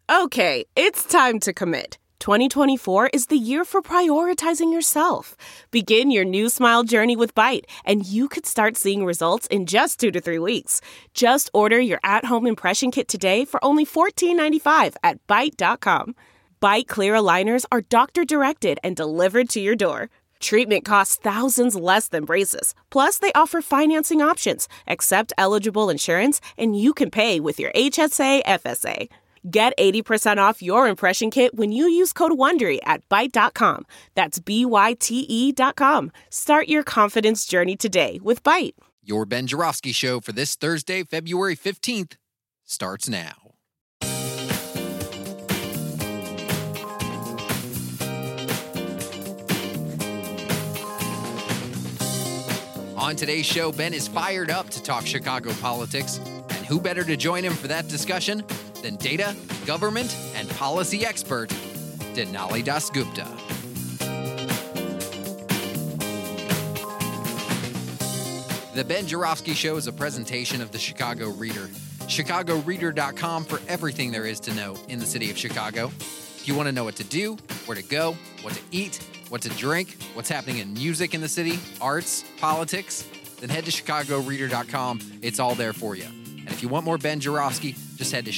Okay, it's time to commit. 2024 is the year for prioritizing yourself. Begin your new smile journey with Byte, and you could start seeing results in just 2 to 3 weeks. Just order your at-home impression kit today for only $14.95 at Byte.com. Byte Clear aligners are doctor-directed and delivered to your door. Treatment costs thousands less than braces. Plus, they offer financing options, accept eligible insurance, and you can pay with your HSA FSA. Get 80% off your impression kit when you use code WONDERY at Byte.com. That's BYTE.com. Start your confidence journey today with Byte. Your Ben Joravsky Show for this Thursday, February 15th, starts now. On today's show, Ben is fired up to talk Chicago politics. And who better to join him for that discussion than data, government, and policy expert, Denali Dasgupta. The Ben Joravsky Show is a presentation of the Chicago Reader. ChicagoReader.com for everything there is to know in the city of Chicago. If you want to know what to do, where to go, what to eat, what to drink, what's happening in music in the city, arts, politics, then head to ChicagoReader.com. It's all there for you. And if you want more Ben Joravsky, just head to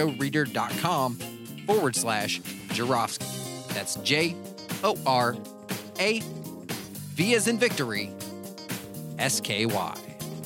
ChicagoReader.com/Joravsky. That's J-O-R-A, V as in victory, S-K-Y.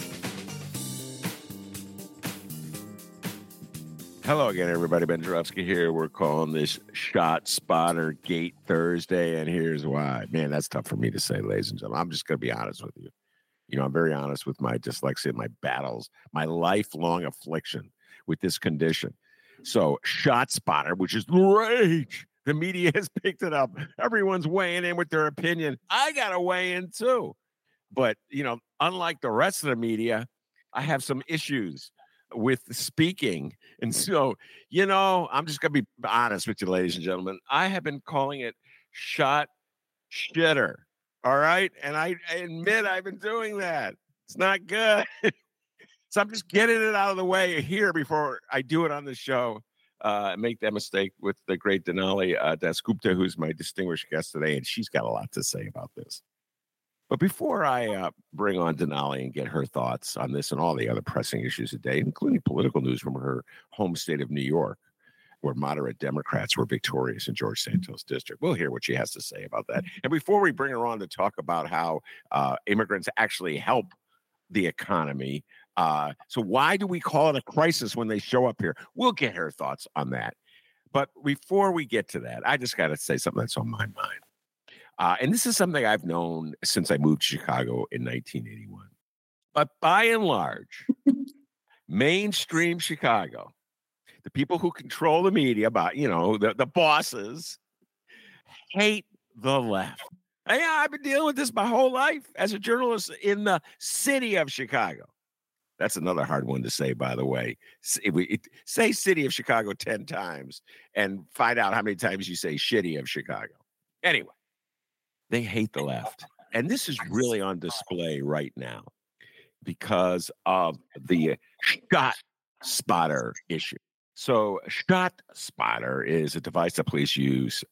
Hello again, everybody. Ben Joravsky here. We're calling this Shot Spotter Gate Thursday, and here's why. Man, that's tough for me to say, ladies and gentlemen. I'm just going to be honest with you. You know, I'm very honest with my dyslexia, my battles, my lifelong affliction with this condition. So, Shot Spotter, which is rage. The media has picked it up. Everyone's weighing in with their opinion. I got to weigh in too. But, you know, unlike the rest of the media, I have some issues with speaking. And so, you know, I'm just going to be honest with you, ladies and gentlemen. I have been calling it shot shitter. All right. And I admit I've been doing that. It's not good. So I'm just getting it out of the way here before I do it on the show. Make that mistake with the great Denali Dasgupta, who's my distinguished guest today. And she's got a lot to say about this. But before I bring on Denali and get her thoughts on this and all the other pressing issues today, including political news from her home state of New York, where moderate Democrats were victorious in George Santos' district. We'll hear what she has to say about that. And before we bring her on to talk about how immigrants actually help the economy, so why do we call it a crisis when they show up here? We'll get her thoughts on that. But before we get to that, I just got to say something that's on my mind. And this is something I've known since I moved to Chicago in 1981. But by and large, mainstream Chicago, the people who control the media, about, you know, the bosses, hate the left. And yeah, I've been dealing with this my whole life as a journalist in the city of Chicago. That's another hard one to say, by the way. Say city of Chicago 10 times and find out how many times you say shitty of Chicago. Anyway, they hate the left. And this is really on display right now because of the Shot Spotter issue. So Shot Spotter is a device that police use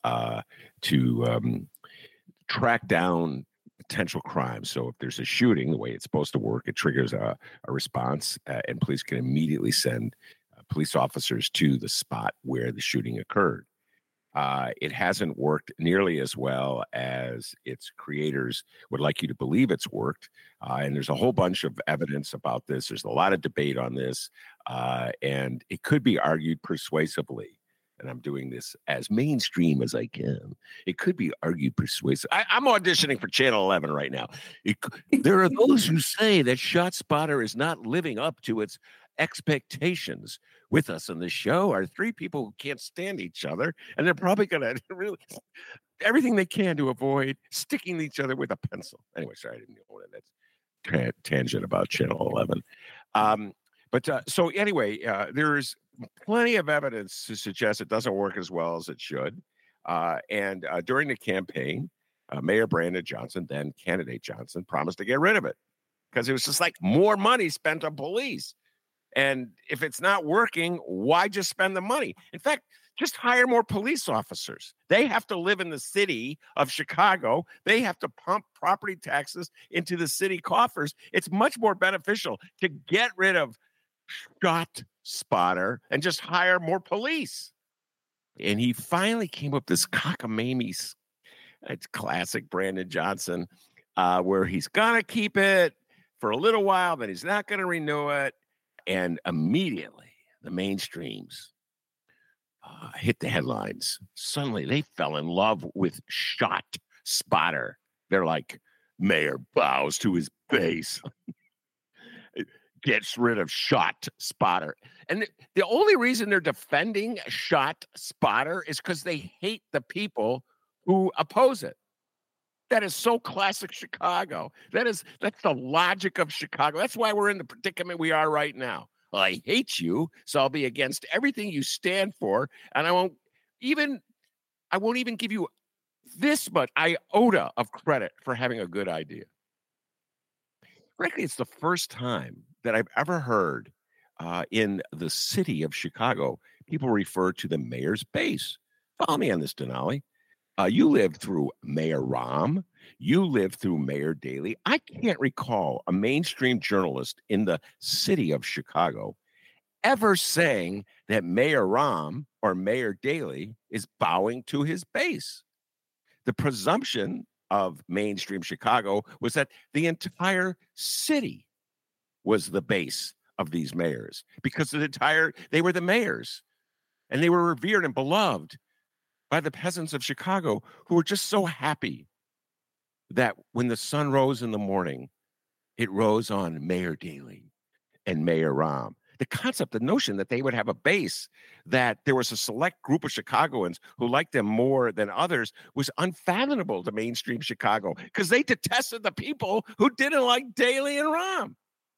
to track down potential crimes. So if there's a shooting, the way it's supposed to work, it triggers a response, and police can immediately send police officers to the spot where the shooting occurred. It hasn't worked nearly as well as its creators would like you to believe it's worked. And there's a whole bunch of evidence about this. There's a lot of debate on this, and it could be argued persuasively. And I'm doing this as mainstream as I can. It could be argued persuasive. I'm auditioning for Channel 11 right now. There are those who say that ShotSpotter is not living up to its expectations. With us on the show are three people who can't stand each other, and they're probably going to really everything they can to avoid sticking each other with a pencil. Anyway, sorry, I didn't know that tangent about Channel 11. So anyway, there's plenty of evidence to suggest it doesn't work as well as it should. And during the campaign, Mayor Brandon Johnson, then candidate Johnson, promised to get rid of it because it was just like more money spent on police. And if it's not working, why just spend the money? In fact, just hire more police officers. They have to live in the city of Chicago. They have to pump property taxes into the city coffers. It's much more beneficial to get rid of Shot Spotter and just hire more police. And he finally came up with this cockamamie, it's classic Brandon Johnson, where he's going to keep it for a little while, then he's not going to renew it. And immediately the mainstreams hit the headlines. Suddenly they fell in love with Shot Spotter. They're like, mayor bows to his base, gets rid of Shot Spotter. And the only reason they're defending Shot Spotter is because they hate the people who oppose it. That is so classic Chicago. That's the logic of Chicago. That's why we're in the predicament we are right now. Well, I hate you, so I'll be against everything you stand for, and I won't even give you this much iota of credit for having a good idea. Frankly, it's the first time that I've ever heard in the city of Chicago people refer to the mayor's base. Follow me on this, Denali. You lived through Mayor Rahm. You lived through Mayor Daley. I can't recall a mainstream journalist in the city of Chicago ever saying that Mayor Rahm or Mayor Daley is bowing to his base. The presumption of mainstream Chicago was that the entire city was the base of these mayors because they were the mayors and they were revered and beloved by the peasants of Chicago who were just so happy that when the sun rose in the morning, it rose on Mayor Daley and Mayor Rahm. The concept, the notion that they would have a base, that there was a select group of Chicagoans who liked them more than others was unfathomable to mainstream Chicago because they detested the people who didn't like Daley and Rahm.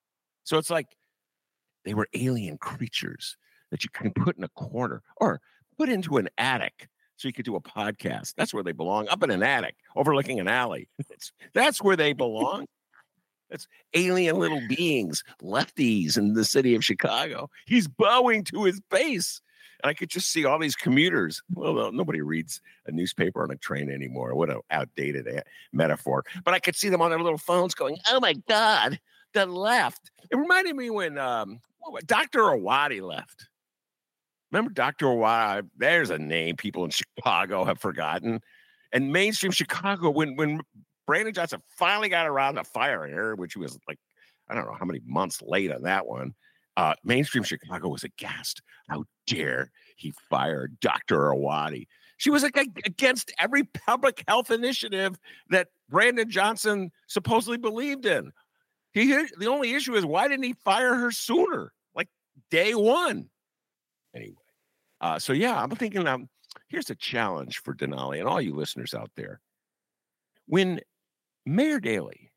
So it's like they were alien creatures that you can put in a corner or put into an attic so you could do a podcast. That's where they belong, up in an attic, overlooking an alley. That's where they belong. It's alien little beings, lefties in the city of Chicago. He's bowing to his base. And I could just see all these commuters. Well, nobody reads a newspaper on a train anymore. What an outdated metaphor. But I could see them on their little phones going, oh, my God, the left. It reminded me when Dr. Awadi left. Remember Dr. Awadi? There's a name people in Chicago have forgotten. And mainstream Chicago, when Brandon Johnson finally got around to firing her, which was like, I don't know how many months late on that one, mainstream Chicago was aghast. How dare he fire Dr. Awadi? She was against every public health initiative that Brandon Johnson supposedly believed in. The only issue is, why didn't he fire her sooner? Like day one. Anyway, so yeah, I'm thinking here's a challenge for Denali and all you listeners out there. When Mayor Daley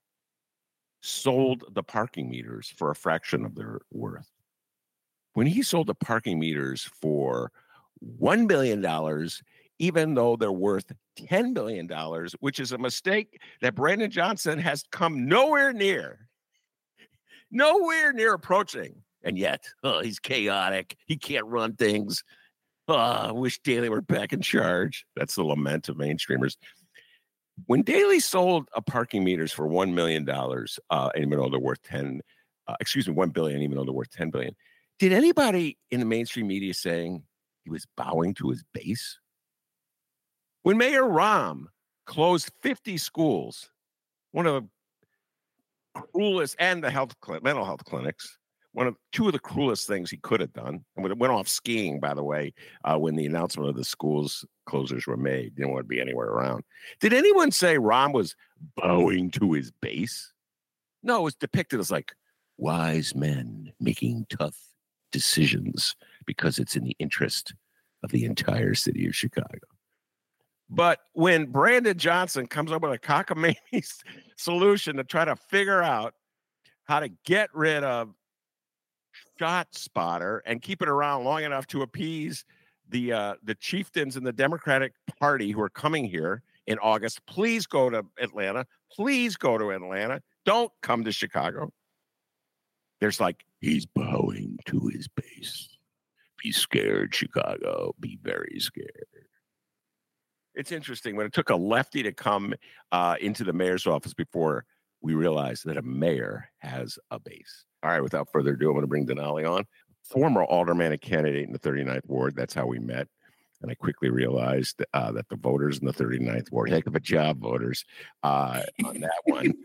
sold the parking meters for a fraction of their worth, when he sold the parking meters for $1 billion, even though they're worth $10 billion, which is a mistake that Brandon Johnson has come nowhere near approaching. And yet, he's chaotic. He can't run things. I wish Daley were back in charge. That's the lament of mainstreamers. When Daley sold parking meters for $1 million, even though they're worth $1 billion, even though they're worth $10 billion, did anybody in the mainstream media saying he was bowing to his base? When Mayor Rahm closed 50 schools, one of the cruelest, and the mental health clinics, two of the cruelest things he could have done, and went off skiing, by the way, when the announcement of the schools closures were made. Didn't want to be anywhere around. Did anyone say Rahm was bowing to his base? No, it was depicted as like wise men making tough decisions because it's in the interest of the entire city of Chicago. But when Brandon Johnson comes up with a cockamamie solution to try to figure out how to get rid of Shot Spotter and keep it around long enough to appease the chieftains in the Democratic Party who are coming here in August, please go to Atlanta. Please go to Atlanta. Don't come to Chicago. There's like, He's bowing to his base. Be scared, Chicago. Be very scared. It's interesting. When it took a lefty to come into the mayor's office before we realized that a mayor has a base. All right, without further ado, I'm going to bring Denali on. Former alderman candidate in the 39th Ward. That's how we met. And I quickly realized that the voters in the 39th Ward, heck of a job, voters, on that one.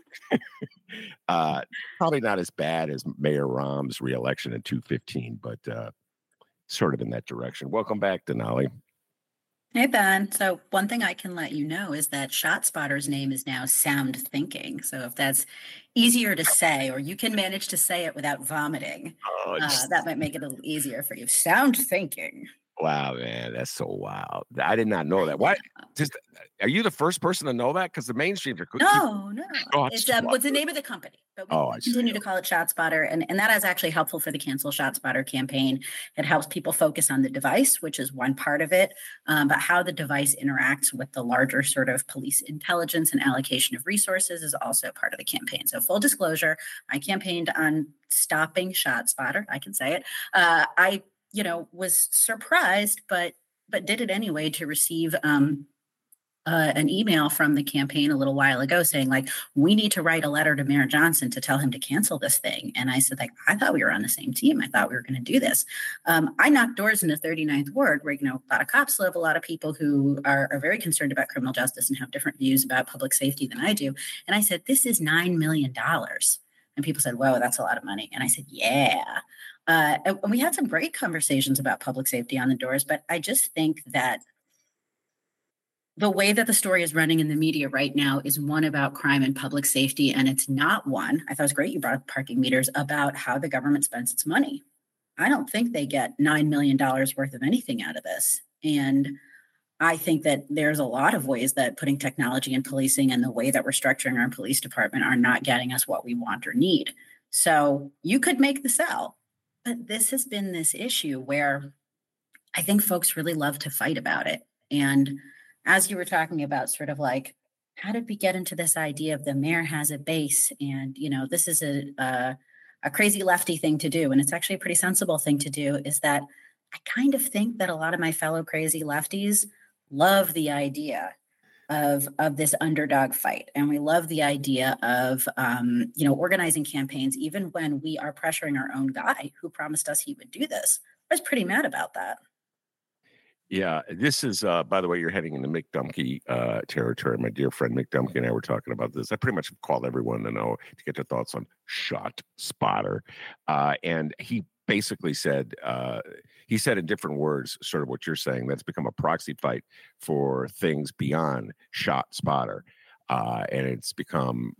Probably not as bad as Mayor Rahm's reelection in 2015, but sort of in that direction. Welcome back, Denali. Hey, Ben. So one thing I can let you know is that ShotSpotter's name is now Sound Thinking. So if that's easier to say, or you can manage to say it without vomiting, that might make it a little easier for you. Sound Thinking. Wow, man, that's so wild. I did not know that. Why? Are you the first person to know that? Because the mainstream are no. It's what's the name of the company? But we continue to call it ShotSpotter, and that is actually helpful for the Cancel ShotSpotter campaign. It helps people focus on the device, which is one part of it, but how the device interacts with the larger sort of police intelligence and allocation of resources is also part of the campaign. So full disclosure, I campaigned on stopping ShotSpotter. I can say it. I was surprised, but did it anyway to receive an email from the campaign a little while ago saying, like, we need to write a letter to Mayor Johnson to tell him to cancel this thing. And I said, like, I thought we were on the same team. I thought we were going to do this. I knocked doors in the 39th Ward where, a lot of cops live, a lot of people who are very concerned about criminal justice and have different views about public safety than I do. And I said, this is $9 million. And people said, whoa, that's a lot of money. And I said, yeah. And we had some great conversations about public safety on the doors, but I just think that the way that the story is running in the media right now is one about crime and public safety, and it's not one, I thought it was great you brought up parking meters, about how the government spends its money. I don't think they get $9 million worth of anything out of this. And I think that there's a lot of ways that putting technology in policing and the way that we're structuring our police department are not getting us what we want or need. So you could make the sell. But this has been this issue where I think folks really love to fight about it. And as you were talking about sort of like, how did we get into this idea of the mayor has a base? And, this is a crazy lefty thing to do. And it's actually a pretty sensible thing to do, is that I kind of think that a lot of my fellow crazy lefties love the idea of this underdog fight. And we love the idea of, organizing campaigns, even when we are pressuring our own guy who promised us he would do this. I was pretty mad about that. Yeah, this is, by the way, you're heading into Mick Dumke territory. My dear friend Mick Dumke and I were talking about this. I pretty much called everyone to get their thoughts on ShotSpotter. And he basically said, he said in different words, sort of what you're saying, that's become a proxy fight for things beyond ShotSpotter. And it's become,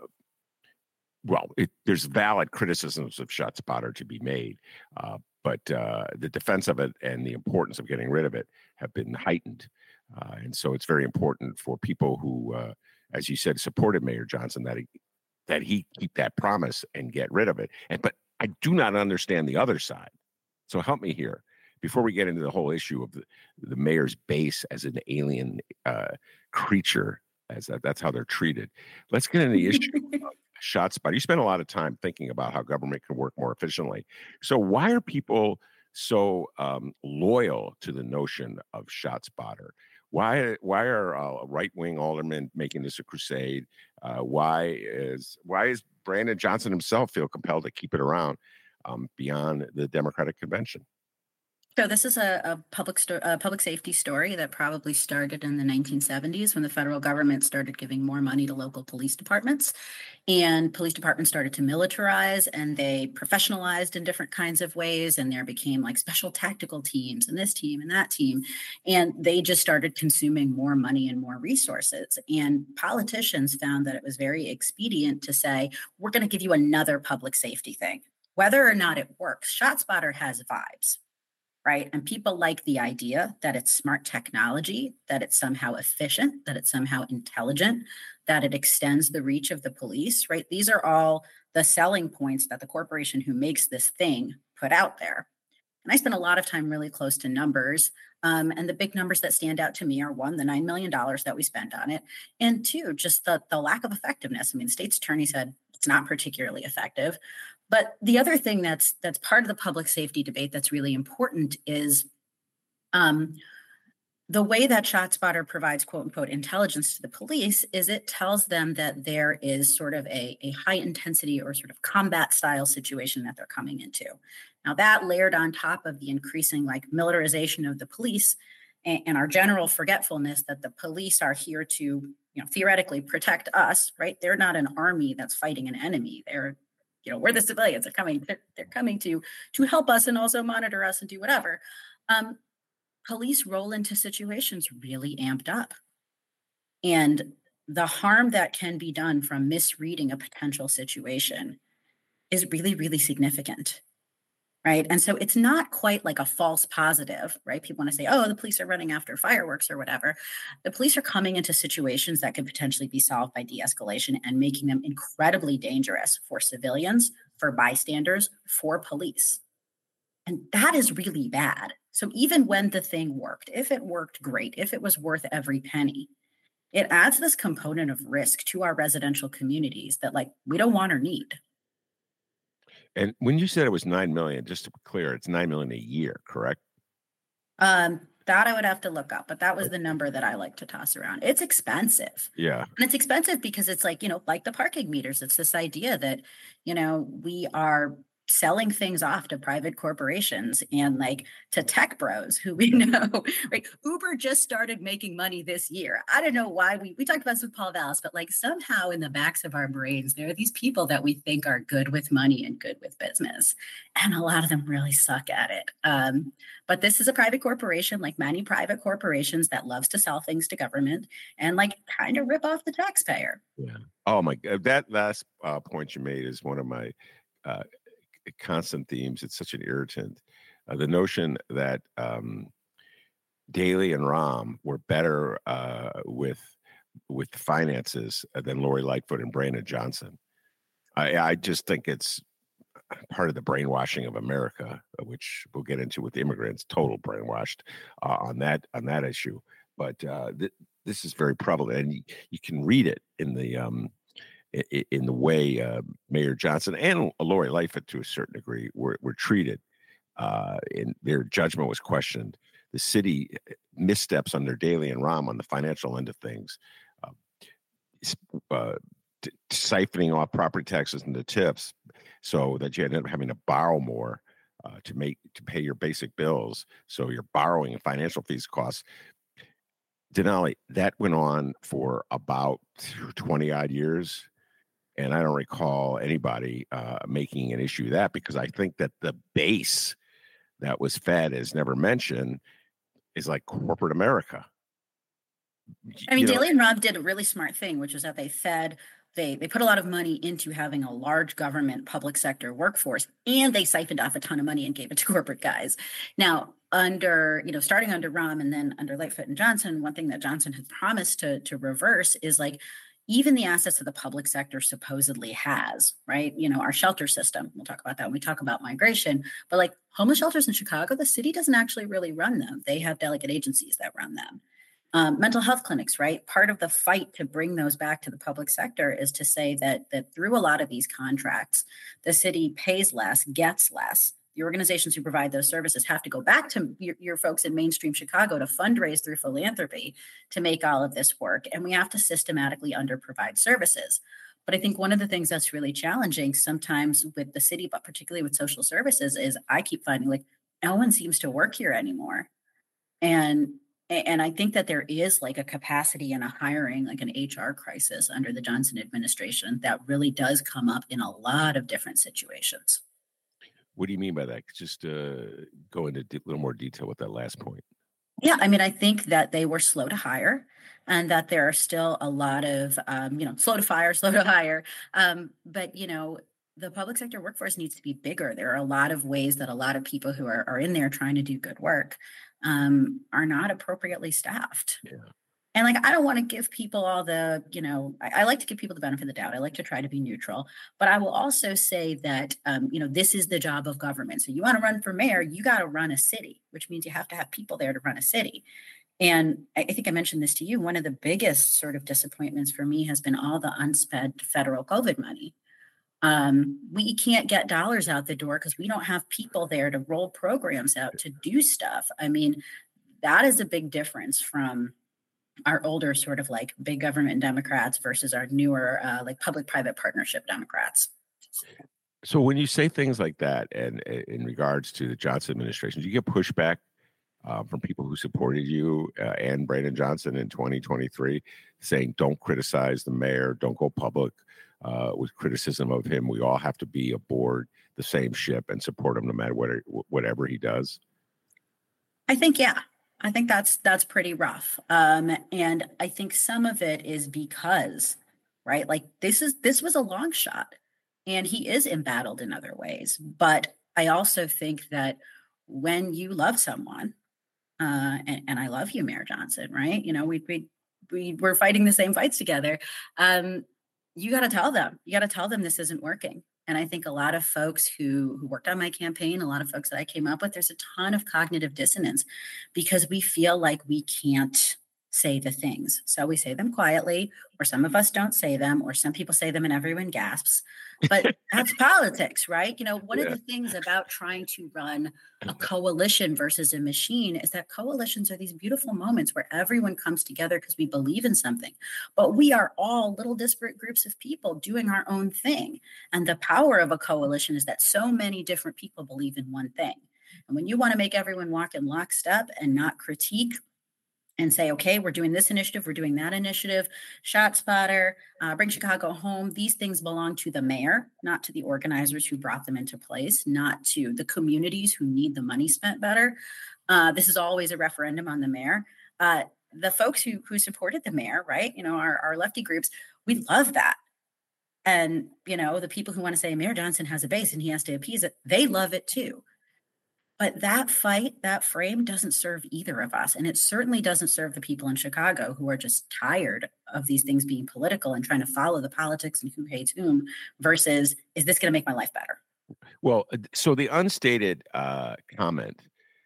there's valid criticisms of ShotSpotter to be made. But the defense of it and the importance of getting rid of it have been heightened. And so it's very important for people who, as you said, supported Mayor Johnson, that he keep that promise and get rid of it. But I do not understand the other side. So help me here. Before we get into the whole issue of the mayor's base as an alien creature, that's how they're treated. Let's get into the issue of ShotSpotter. You spend a lot of time thinking about how government can work more efficiently. So why are people so loyal to the notion of ShotSpotter? Why are right-wing aldermen making this a crusade? Why is Brandon Johnson himself feel compelled to keep it around beyond the Democratic convention? So this is a public safety story that probably started in the 1970s when the federal government started giving more money to local police departments, and police departments started to militarize and they professionalized in different kinds of ways. And there became like special tactical teams and this team and that team. And they just started consuming more money and more resources. And politicians found that it was very expedient to say, we're going to give you another public safety thing, whether or not it works. ShotSpotter has vibes. Right. And people like the idea that it's smart technology, that it's somehow efficient, that it's somehow intelligent, that it extends the reach of the police. Right. These are all the selling points that the corporation who makes this thing put out there. And I spent a lot of time really close to numbers. And the big numbers that stand out to me are, one, the $9 million that we spent on it. And two, just the lack of effectiveness. I mean, the state's attorney said it's not particularly effective. But the other thing that's part of the public safety debate that's really important is the way that ShotSpotter provides quote unquote intelligence to the police is it tells them that there is sort of a high intensity or sort of combat style situation that they're coming into. Now that layered on top of the increasing like militarization of the police and our general forgetfulness that the police are here to, you know, theoretically protect us, right? They're not an army that's fighting an enemy. They're, you know, we're the civilians. They're coming to help us and also monitor us and do whatever. Police roll into situations really amped up. And the harm that can be done from misreading a potential situation is really, really significant, right? And so it's not quite like a false positive, right? People want to say, oh, the police are running after fireworks or whatever. The police are coming into situations that could potentially be solved by de-escalation and making them incredibly dangerous for civilians, for bystanders, for police. And that is really bad. So even when the thing worked, if it worked great, if it was worth every penny, it adds this component of risk to our residential communities that like we don't want or need. And when you said it was 9 million, just to be clear, it's 9 million a year, correct? That I would have to look up, but that was the number that I like to toss around. It's expensive. Yeah. And it's expensive because it's like, you know, like the parking meters. It's this idea that, you know, we are selling things off to private corporations and like to tech bros who we know, right? Uber just started making money this year. I don't know why we talked about this with Paul Vallis, but like somehow in the backs of our brains, there are these people that we think are good with money and good with business. And a lot of them really suck at it. But this is a private corporation, like many private corporations that loves to sell things to government and like kind of rip off the taxpayer. Yeah. Oh my God. That last point you made is one of my constant themes. It's such an irritant. The notion that Daley and Rahm were better with finances than Lori Lightfoot and Brandon Johnson. I just think it's part of the brainwashing of America, which we'll get into with immigrants. Total brainwashed on that issue. But this is very prevalent, and you can read it in the way Mayor Johnson and Lori Lightfoot, to a certain degree, were treated. And their judgment was questioned. The city missteps under Daley and Rahm on the financial end of things, siphoning off property taxes and the tips, so that you ended up having to borrow more to pay your basic bills. So you're borrowing and financial fees costs. Denali, that went on for about 20 odd years. And I don't recall anybody making an issue of that, because I think that the base that was fed, is never mentioned, is like corporate America. I mean, Daley and Rahm did a really smart thing, which was that they put a lot of money into having a large government public sector workforce, and they siphoned off a ton of money and gave it to corporate guys. Now, starting under Rahm and then under Lightfoot and Johnson, one thing that Johnson had promised to reverse is like, even the assets that the public sector supposedly has, right? You know, our shelter system, we'll talk about that when we talk about migration, but like homeless shelters in Chicago, the city doesn't actually really run them. They have delegate agencies that run them. Mental health clinics, right? Part of the fight to bring those back to the public sector is to say that through a lot of these contracts, the city pays less, gets less. The organizations who provide those services have to go back to your folks in mainstream Chicago to fundraise through philanthropy to make all of this work. And we have to systematically underprovide services. But I think one of the things that's really challenging sometimes with the city, but particularly with social services, is I keep finding like no one seems to work here anymore. And I think that there is like a capacity and a hiring, like an HR crisis under the Johnson administration that really does come up in a lot of different situations. What do you mean by that? Just go into a little more detail with that last point. Yeah, I mean, I think that they were slow to hire, and that there are still a lot of, slow to fire, slow to hire. But, the public sector workforce needs to be bigger. There are a lot of ways that a lot of people who are in there trying to do good work are not appropriately staffed. Yeah. And like, I don't want to give people all the, I like to give people the benefit of the doubt. I like to try to be neutral, but I will also say that, this is the job of government. So you want to run for mayor, you got to run a city, which means you have to have people there to run a city. And I think I mentioned this to you. One of the biggest sort of disappointments for me has been all the unspent federal COVID money, We can't get dollars out the door because we don't have people there to roll programs out to do stuff. I mean, that is a big difference from our older sort of like big government Democrats versus our newer like public-private partnership Democrats. So when you say things like that, and in regards to the Johnson administration, do you get pushback from people who supported you and Brandon Johnson in 2023, saying don't criticize the mayor, don't go public with criticism of him? We all have to be aboard the same ship and support him no matter whatever he does. I think that's pretty rough. And I think some of it is because, right, like this was a long shot and he is embattled in other ways. But I also think that when you love someone, and I love you, Mayor Johnson, right? You know, we're fighting the same fights together. You got to tell them this isn't working. And I think a lot of folks who worked on my campaign, a lot of folks that I came up with, there's a ton of cognitive dissonance because we feel like we can't say the things. So we say them quietly, or some of us don't say them, or some people say them and everyone gasps. But that's politics, right? You know, one of the things about trying to run a coalition versus a machine is that coalitions are these beautiful moments where everyone comes together because we believe in something. But we are all little disparate groups of people doing our own thing. And the power of a coalition is that so many different people believe in one thing. And when you want to make everyone walk in lockstep and not critique and say, okay, we're doing this initiative, we're doing that initiative, ShotSpotter, Bring Chicago Home. These things belong to the mayor, not to the organizers who brought them into place, not to the communities who need the money spent better. This is always a referendum on the mayor. The folks who supported the mayor, right? You know, our lefty groups, we love that. And, you know, the people who want to say Mayor Johnson has a base and he has to appease it, they love it too. But that fight, that frame doesn't serve either of us. And it certainly doesn't serve the people in Chicago who are just tired of these things being political and trying to follow the politics and who hates whom versus, is this going to make my life better? Well, so the unstated comment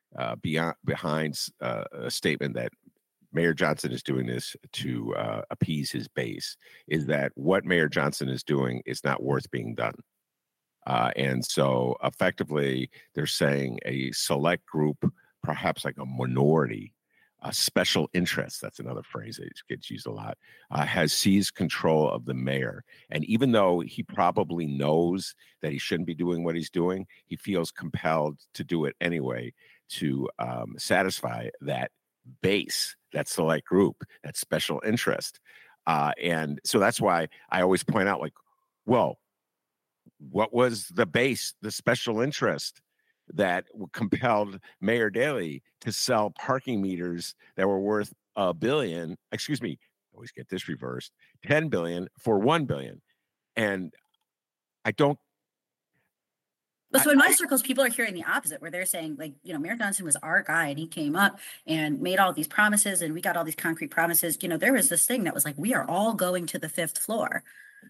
behind a statement that Mayor Johnson is doing this to appease his base is that what Mayor Johnson is doing is not worth being done. And so effectively, they're saying a select group, perhaps like a minority, a special interest, that's another phrase that gets used a lot, has seized control of the mayor. And even though he probably knows that he shouldn't be doing what he's doing, he feels compelled to do it anyway to satisfy that base, that select group, that special interest. And so that's why I always point out, like, well, what was the base, the special interest that compelled Mayor Daley to sell parking meters that were worth $1 billion? Excuse me, I always get this reversed. $10 billion for $1 billion, and I don't. But so in my circles, people are hearing the opposite, where they're saying, like, you know, Mayor Johnson was our guy, and he came up and made all these promises, and we got all these concrete promises. You know, there was this thing that was like, we are all going to the 5th floor.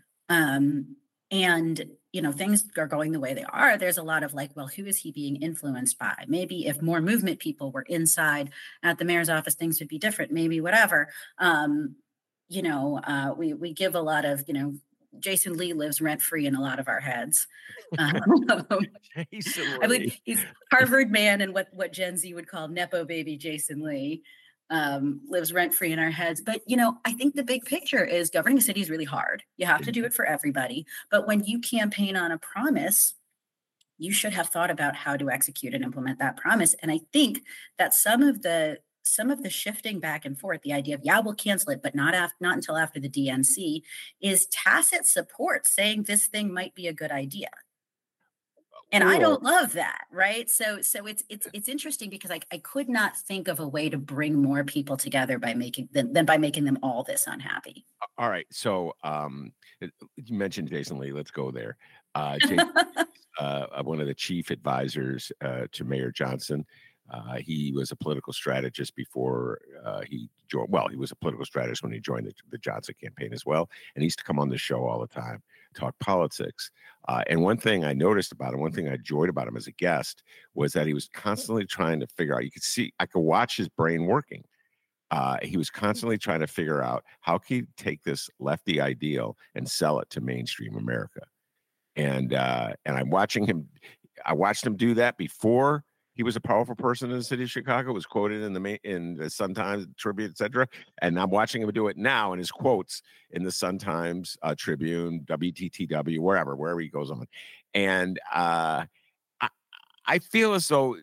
And, you know, things are going the way they are. There's a lot of like, well, who is he being influenced by? Maybe if more movement people were inside at the mayor's office, things would be different, maybe whatever. You know, we give a lot of, you know, Jason Lee lives rent-free in a lot of our heads. I believe he's Harvard man and what Gen Z would call Nepo baby Jason Lee. Lives rent-free in our heads. But, you know, I think the big picture is governing a city is really hard. You have to do it for everybody. But when you campaign on a promise, you should have thought about how to execute and implement that promise. And I think that some of the shifting back and forth, the idea of, yeah, we'll cancel it, but not until after the DNC, is tacit support saying this thing might be a good idea. And I don't love that, right? So it's interesting because I could not think of a way to bring more people together by making them all this unhappy. All right. So you mentioned Jason Lee. Let's go there. Jason, one of the chief advisors to Mayor Johnson. He was a political strategist before he joined. Well, he was a political strategist when he joined the Johnson campaign as well. And he used to come on the show all the time, talk politics. And one thing I noticed about him, one thing I enjoyed about him as a guest, was that he was constantly trying to figure out, I could watch his brain working. He was constantly trying to figure out how can he take this lefty ideal and sell it to mainstream America. And I'm watching him. I watched him do that before he was a powerful person in the city of Chicago. Was quoted in the Sun-Times, Tribune, etc. And I'm watching him do it now in his quotes in the Sun-Times, Tribune, WTTW, wherever he goes on. And I feel as though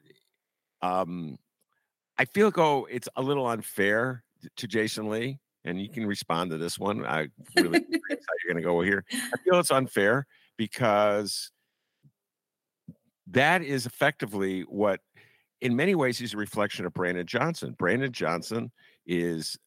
it's a little unfair to Jason Lee, and you can respond to this one. I really curious how you're going to go here. I feel it's unfair because that is effectively what, in many ways, he's a reflection of Brandon Johnson. Brandon Johnson is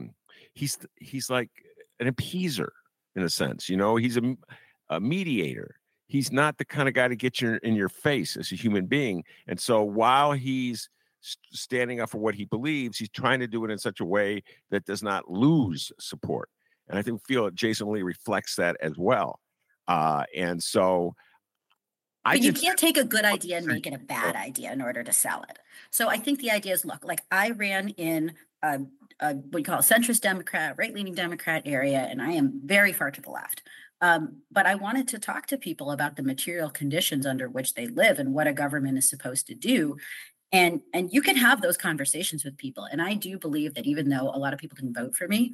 he's like an appeaser in a sense. He's a mediator. He's not the kind of guy to get you in your face as a human being. And so while he's standing up for what he believes, he's trying to do it in such a way that does not lose support. And I feel that Jason Lee reflects that as well. And so but you can't take a good idea and make it a bad idea in order to sell it. So I think the idea is, look, like I ran in a what you call a centrist Democrat, right-leaning Democrat area, and I am very far to the left. But I wanted to talk to people about the material conditions under which they live and what a government is supposed to do. And you can have those conversations with people. And I do believe that even though a lot of people didn't vote for me,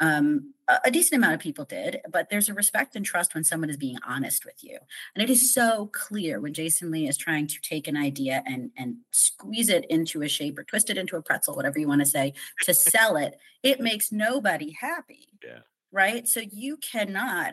a decent amount of people did, but there's a respect and trust when someone is being honest with you. And it is so clear when Jason Lee is trying to take an idea and squeeze it into a shape or twist it into a pretzel, whatever you want to say, to sell it, it makes nobody happy. Yeah. Right. So you cannot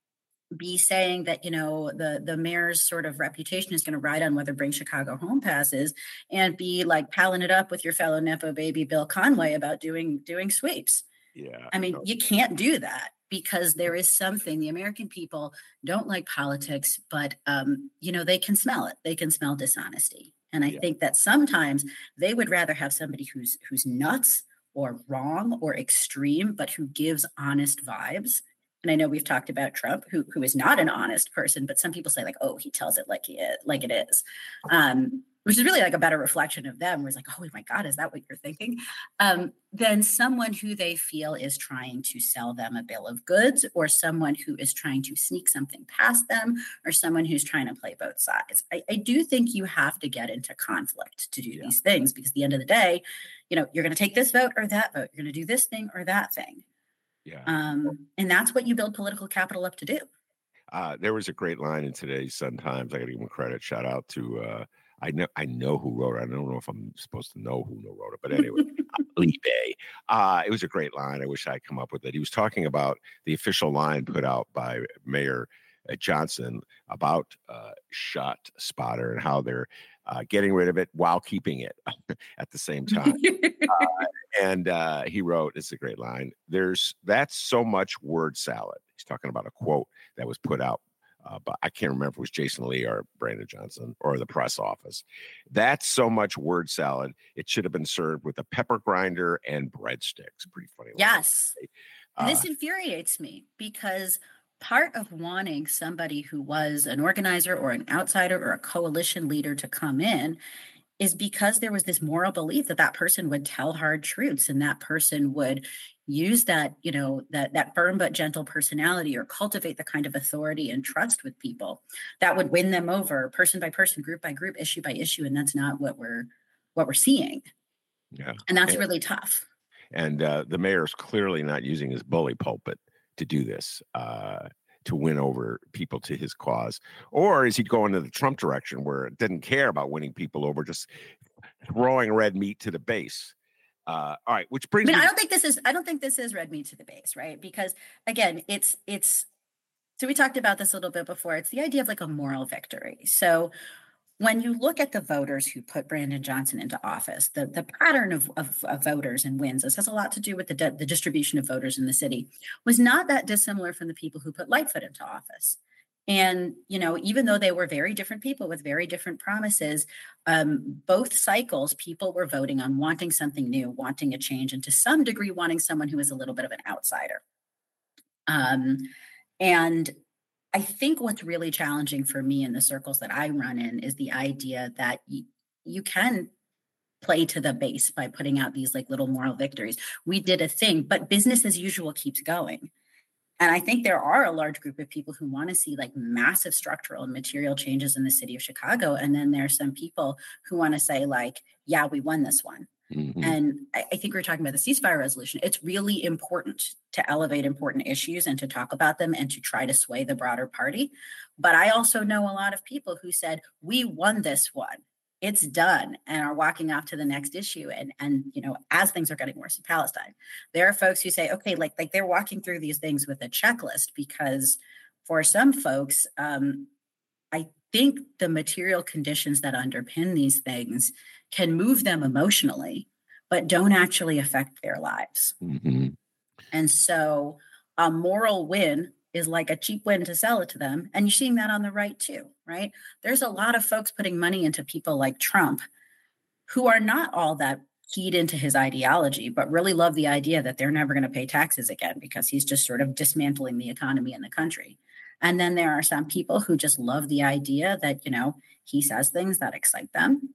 be saying that, the mayor's sort of reputation is going to ride on whether Bring Chicago Home passes and be like palling it up with your fellow Nepo baby, Bill Conway, about doing sweeps. Yeah. I mean, you can't do that because there is something. The American people don't like politics, but, they can smell it. They can smell dishonesty. And I think that sometimes they would rather have somebody who's nuts or wrong or extreme, but who gives honest vibes. And I know we've talked about Trump, who is not an honest person, but some people say like, oh, he tells it like it is. Which is really like a better reflection of them, where it's like, oh my God, is that what you're thinking? Than someone who they feel is trying to sell them a bill of goods, or someone who is trying to sneak something past them, or someone who's trying to play both sides. I do think you have to get into conflict to do these things, because at the end of the day, you're going to take this vote or that vote. You're going to do this thing or that thing. Yeah. And that's what you build political capital up to do. There was a great line in today's Sun-Times. I got to give him credit. Shout out to I know who wrote it. I don't know if I'm supposed to know who wrote it, but anyway, Lee Bay. It was a great line. I wish I'd come up with it. He was talking about the official line put out by Mayor Johnson about ShotSpotter and how they're getting rid of it while keeping it at the same time. And he wrote, it's a great line, that's so much word salad. He's talking about a quote that was put out, but I can't remember if it was Jason Lee or Brandon Johnson or the press office. That's so much word salad. It should have been served with a pepper grinder and breadsticks. Pretty funny. Yes. This infuriates me because part of wanting somebody who was an organizer or an outsider or a coalition leader to come in is because there was this moral belief that person would tell hard truths, and that person would use that, that firm but gentle personality, or cultivate the kind of authority and trust with people that would win them over person by person, group by group, issue by issue. And that's not what we're seeing. Yeah. And that's really tough. And the mayor's clearly not using his bully pulpit to do this, to win over people to his cause. Or is he going to the Trump direction, where it didn't care about winning people over, just throwing red meat to the base? All right, which brings me. I don't think this is red meat to the base, right? Because again, it's so we talked about this a little bit before. It's the idea of like a moral victory. So when you look at the voters who put Brandon Johnson into office, the pattern of voters and wins, this has a lot to do with the distribution of voters in the city, was not that dissimilar from the people who put Lightfoot into office. And, even though they were very different people with very different promises, both cycles, people were voting on wanting something new, wanting a change, and to some degree wanting someone who was a little bit of an outsider. And I think what's really challenging for me in the circles that I run in is the idea that you can play to the base by putting out these like little moral victories. We did a thing, but business as usual keeps going. And I think there are a large group of people who want to see like massive structural and material changes in the city of Chicago. And then there's some people who want to say like, yeah, we won this one. Mm-hmm. And I think we were talking about the ceasefire resolution. It's really important to elevate important issues and to talk about them and to try to sway the broader party. But I also know a lot of people who said, we won this one. It's done, and are walking off to the next issue. And you know, as things are getting worse in Palestine, there are folks who say, okay, like they're walking through these things with a checklist, because for some folks, I think the material conditions that underpin these things can move them emotionally, but don't actually affect their lives. Mm-hmm. And so a moral win is like a cheap win to sell it to them. And you're seeing that on the right too, right? There's a lot of folks putting money into people like Trump who are not all that keyed into his ideology, but really love the idea that they're never going to pay taxes again because he's just sort of dismantling the economy in the country. And then there are some people who just love the idea that, you know, he says things that excite them.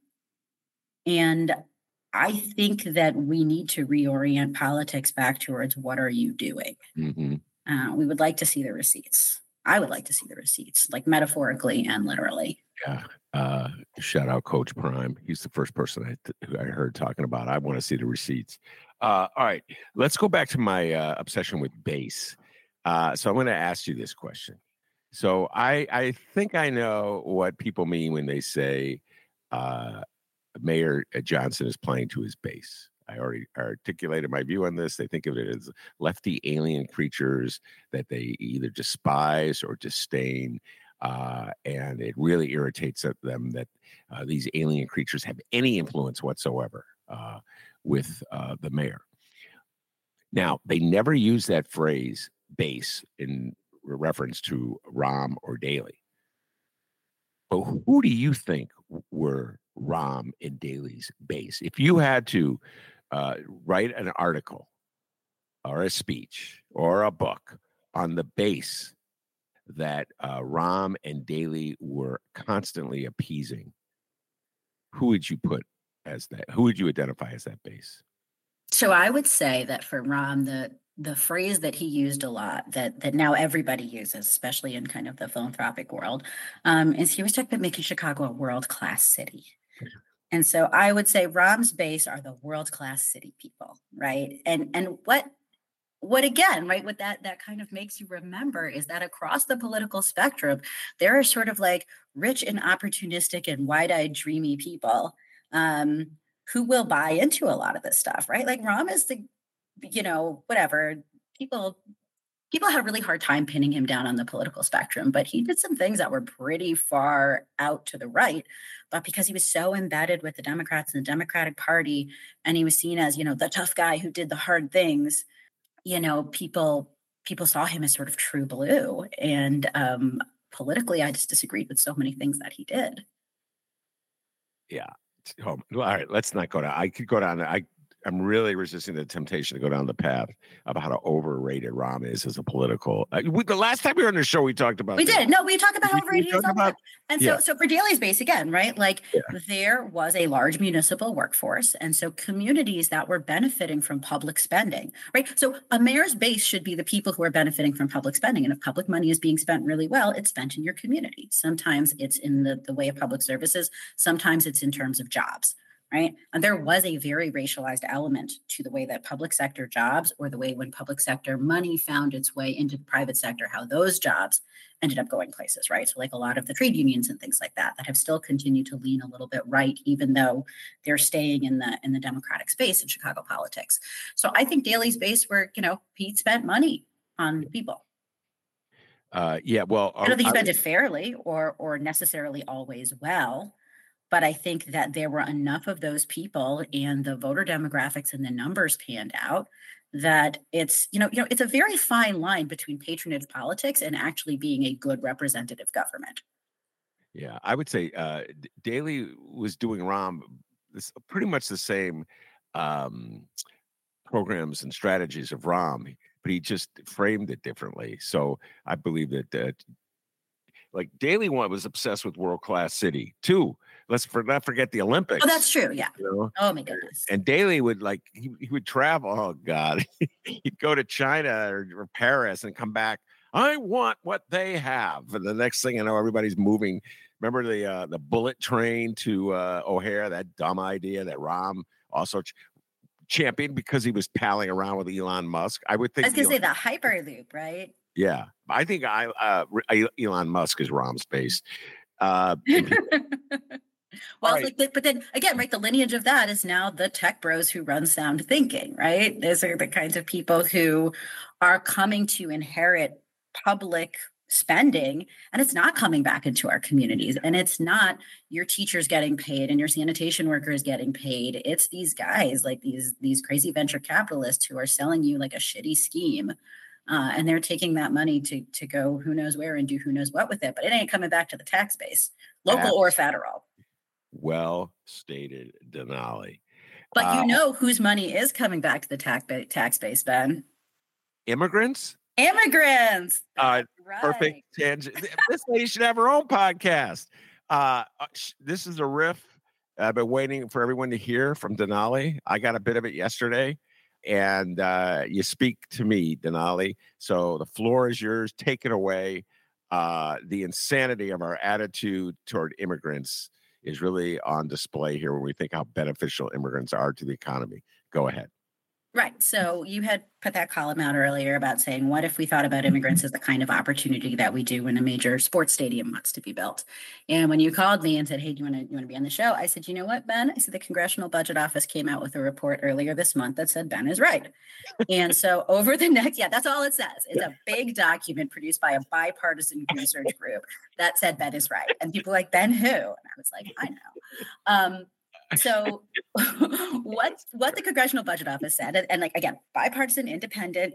And I think that we need to reorient politics back towards what are you doing? Mm-hmm. We would like to see the receipts. I would like to see the receipts, like metaphorically and literally. Yeah. Shout out Coach Prime. He's the first person who I heard talking about. I want to see the receipts. All right. Let's go back to my obsession with base. So I'm going to ask you this question. So I think I know what people mean when they say Mayor Johnson is playing to his base. I already articulated my view on this. They think of it as lefty alien creatures that they either despise or disdain. And it really irritates them that these alien creatures have any influence whatsoever with the mayor. Now, they never use that phrase base in reference to Rahm or Daley. But who do you think were Rahm and Daley's base? If you had to write an article or a speech or a book on the base that Rahm and Daley were constantly appeasing, who would you put as that? Who would you identify as that base? So I would say that for Rahm, the phrase that he used a lot, that now everybody uses, especially in kind of the philanthropic world, is he was talking about making Chicago a world-class city. And so I would say Rahm's base are the world-class city people, right? And what again, right, what that kind of makes you remember is that across the political spectrum, there are sort of like rich and opportunistic and wide-eyed, dreamy people who will buy into a lot of this stuff, right? Like Rahm is the, you know, whatever, people had a really hard time pinning him down on the political spectrum, but he did some things that were pretty far out to the right. But because he was so embedded with the Democrats and the Democratic Party, and he was seen as, you know, the tough guy who did the hard things, you know, people saw him as sort of true blue. And politically, I just disagreed with so many things that he did. Yeah. All right. Let's not go down. I could go down. I'm really resisting the temptation to go down the path of how overrated Rahm is as a political. The last time we were on the show, we talked about. We did. No, we talked about how overrated he is. And so for Daley's base again, right? Like there was a large municipal workforce, and so communities that were benefiting from public spending, right? So a mayor's base should be the people who are benefiting from public spending, and if public money is being spent really well, it's spent in your community. Sometimes it's in the way of public services. Sometimes it's in terms of jobs. Right. And there was a very racialized element to the way that public sector jobs, or the way when public sector money found its way into the private sector, how those jobs ended up going places. Right. So like a lot of the trade unions and things like that have still continued to lean a little bit right, even though they're staying in the Democratic space in Chicago politics. So I think Daley's base where, you know, he spent money on people. Well, I don't think he spent it fairly or necessarily always well. But I think that there were enough of those people and the voter demographics and the numbers panned out that it's, you know, it's a very fine line between patronage politics and actually being a good representative government. Yeah, I would say Daley was doing Rahm pretty much the same programs and strategies of Rahm, but he just framed it differently. So I believe that like Daley was obsessed with world-class city too. let's not forget the Olympics. Oh, that's true. Yeah. You know? Oh my goodness. And Daley would he would travel. Oh God, he'd go to China or Paris and come back. I want what they have. And the next thing you know, everybody's moving. Remember the bullet train to O'Hare? That dumb idea that Rahm also championed because he was palling around with Elon Musk. I would think. I was going to say the Hyperloop, right? Yeah, I think Elon Musk is Rahm's base. Well, right. But then again, right, the lineage of that is now the tech bros who run Sound Thinking, right? Those are the kinds of people who are coming to inherit public spending, and it's not coming back into our communities, and it's not your teachers getting paid and your sanitation workers getting paid. It's these guys, like these crazy venture capitalists who are selling you like a shitty scheme. And they're taking that money to go who knows where and do who knows what with it, but it ain't coming back to the tax base, local or federal. Well stated, Denali. But you know whose money is coming back to the tax base, Ben? Immigrants. Right. Perfect tangent. This lady should have her own podcast. This is a riff I've been waiting for everyone to hear from Denali. I got a bit of it yesterday. And you speak to me, Denali. So the floor is yours. Take it away. The insanity of our attitude toward immigrants is really on display here when we think how beneficial immigrants are to the economy. Go ahead. Right. So you had put that column out earlier about saying, what if we thought about immigrants as the kind of opportunity that we do when a major sports stadium wants to be built? And when you called me and said, hey, do you want to be on the show? I said, you know what, Ben? I said, the Congressional Budget Office came out with a report earlier this month that said Ben is right. And so over the next, that's all it says. It's a big document produced by a bipartisan research group that said Ben is right. And people were like, Ben who? And I was like, I know. So what the Congressional Budget Office said, and like, again, bipartisan, independent,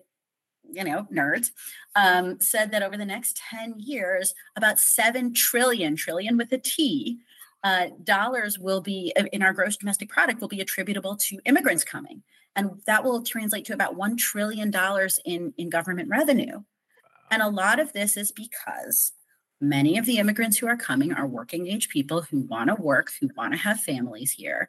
nerds, said that over the next 10 years, about $7 trillion with a T, dollars will be in our gross domestic product will be attributable to immigrants coming. And that will translate to about $1 trillion in government revenue. And a lot of this is because many of the immigrants who are coming are working age people who want to work, who want to have families here.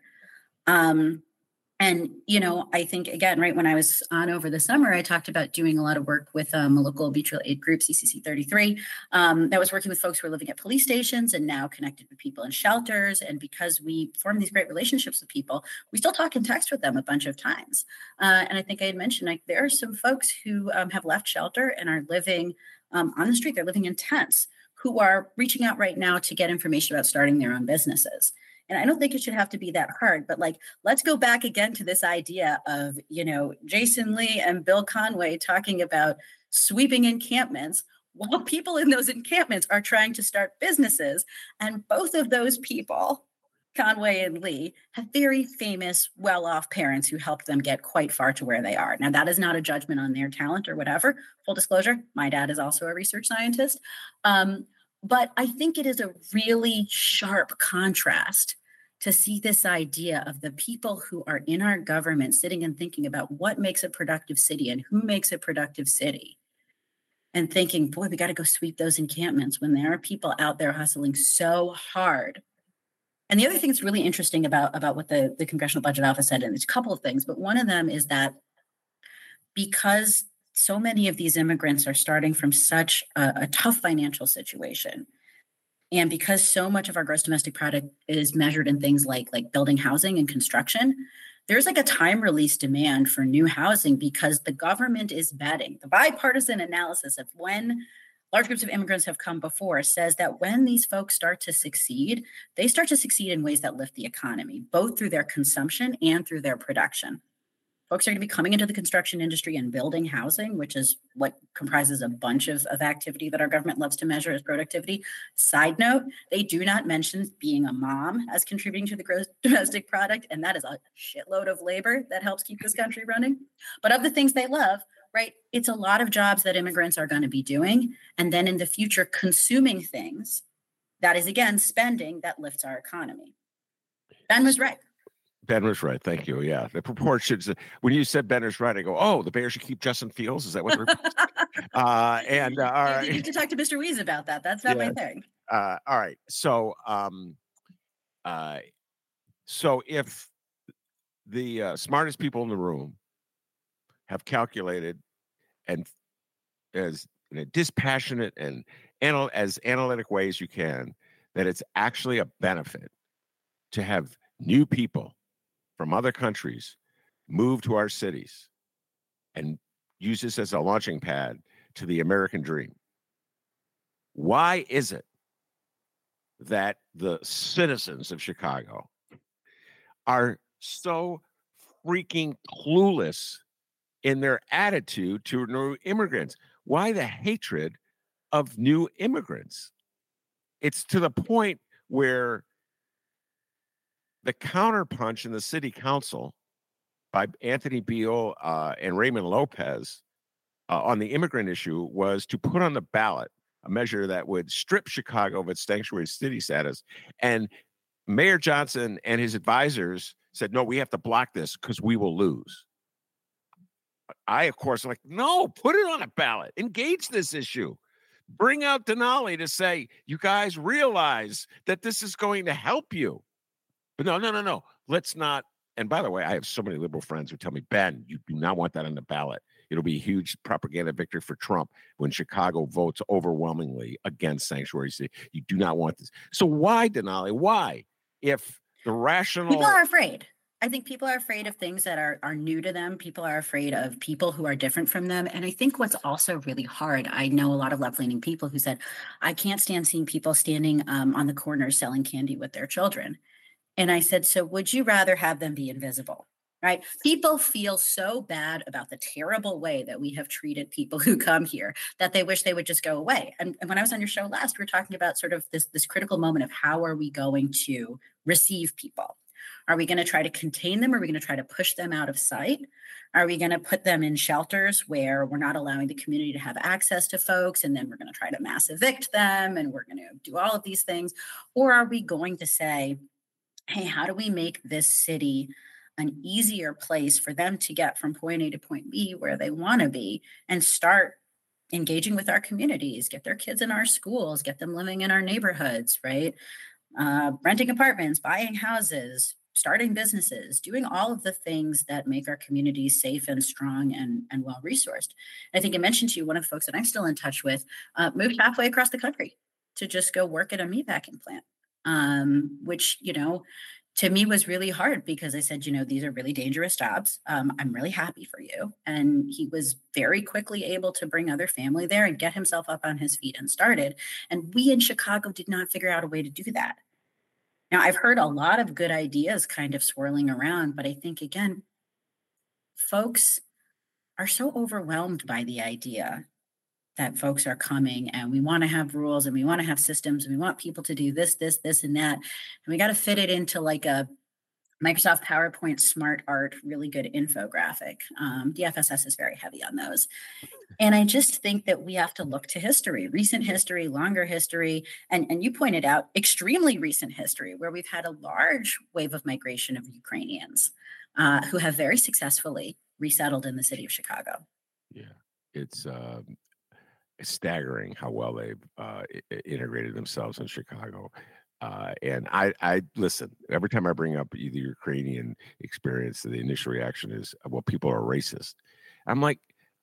And, I think, again, right, when I was on over the summer, I talked about doing a lot of work with a local mutual aid group, CCC 33, that was working with folks who are living at police stations and now connected with people in shelters. And because we form these great relationships with people, we still talk and text with them a bunch of times. And I think I had mentioned, like, there are some folks who have left shelter and are living on the street. They're living in tents, who are reaching out right now to get information about starting their own businesses. And I don't think it should have to be that hard, but like, let's go back again to this idea of, Jason Lee and Bill Conway talking about sweeping encampments while people in those encampments are trying to start businesses. And both of those people, Conway and Lee, have very famous, well-off parents who helped them get quite far to where they are. Now, that is not a judgment on their talent or whatever. Full disclosure, my dad is also a research scientist. But I think it is a really sharp contrast to see this idea of the people who are in our government sitting and thinking about what makes a productive city and who makes a productive city, and thinking, boy, we got to go sweep those encampments when there are people out there hustling so hard. And the other thing that's really interesting about what the Congressional Budget Office said, and it's a couple of things, but one of them is that because so many of these immigrants are starting from such a tough financial situation, and because so much of our gross domestic product is measured in things like building housing and construction, there's like a time release demand for new housing because the government is betting. The bipartisan analysis of when large groups of immigrants have come before says that when these folks start to succeed, they start to succeed in ways that lift the economy, both through their consumption and through their production. Folks are going to be coming into the construction industry and building housing, which is what comprises a bunch of activity that our government loves to measure as productivity. Side note, they do not mention being a mom as contributing to the gross domestic product, and that is a shitload of labor that helps keep this country running. But of the things they love, right, it's a lot of jobs that immigrants are going to be doing, and then in the future consuming things that is, again, spending that lifts our economy. Ben was right. Ben was right. Thank you. Yeah. The proportions. When you said Ben is right, I go, oh, the Bears should keep Justin Fields. Is that what they're You need to talk to Mr. Weeze about that. That's not my thing. All right. So So if the smartest people in the room have calculated and as in a dispassionate and as analytic way as you can, that it's actually a benefit to have new people from other countries move to our cities and use this as a launching pad to the American dream. Why is it that the citizens of Chicago are so freaking clueless in their attitude to new immigrants? Why the hatred of new immigrants? It's to the point where the counterpunch in the city council by Anthony Beale and Raymond Lopez on the immigrant issue was to put on the ballot a measure that would strip Chicago of its sanctuary city status. And Mayor Johnson and his advisors said, no, we have to block this because we will lose. I, of course, am like, no, put it on a ballot. Engage this issue. Bring out Denali to say, you guys realize that this is going to help you. But no. Let's not. And by the way, I have so many liberal friends who tell me, Ben, you do not want that on the ballot. It'll be a huge propaganda victory for Trump when Chicago votes overwhelmingly against sanctuary city. You do not want this. So why, Denali? Why? If the rational... People are afraid. I think people are afraid of things that are new to them. People are afraid of people who are different from them. And I think what's also really hard, I know a lot of left-leaning people who said, I can't stand seeing people standing on the corner selling candy with their children. And I said, so would you rather have them be invisible? Right? People feel so bad about the terrible way that we have treated people who come here that they wish they would just go away. And when I was on your show last, we were talking about sort of this critical moment of how are we going to receive people? Are we going to try to contain them? Are we going to try to push them out of sight? Are we going to put them in shelters where we're not allowing the community to have access to folks? And then we're going to try to mass evict them and we're going to do all of these things? Or are we going to say, hey, how do we make this city an easier place for them to get from point A to point B where they want to be and start engaging with our communities, get their kids in our schools, get them living in our neighborhoods, right? Renting apartments, buying houses, starting businesses, doing all of the things that make our communities safe and strong and well-resourced. I think I mentioned to you, one of the folks that I'm still in touch with moved halfway across the country to just go work at a meatpacking plant, which, to me was really hard because I said, these are really dangerous jobs. I'm really happy for you. And he was very quickly able to bring other family there and get himself up on his feet and started. And we in Chicago did not figure out a way to do that. Now, I've heard a lot of good ideas kind of swirling around, but I think, again, folks are so overwhelmed by the idea that folks are coming and we want to have rules and we want to have systems and we want people to do this, and that. And we got to fit it into like a Microsoft PowerPoint smart art, really good infographic. DFSS is very heavy on those. And I just think that we have to look to history, recent history, longer history. And you pointed out extremely recent history where we've had a large wave of migration of Ukrainians who have very successfully resettled in the city of Chicago. Yeah, it's staggering how well they've integrated themselves in Chicago. And I listen, every time I bring up the Ukrainian experience, the initial reaction is, well, people are racist. I'm like,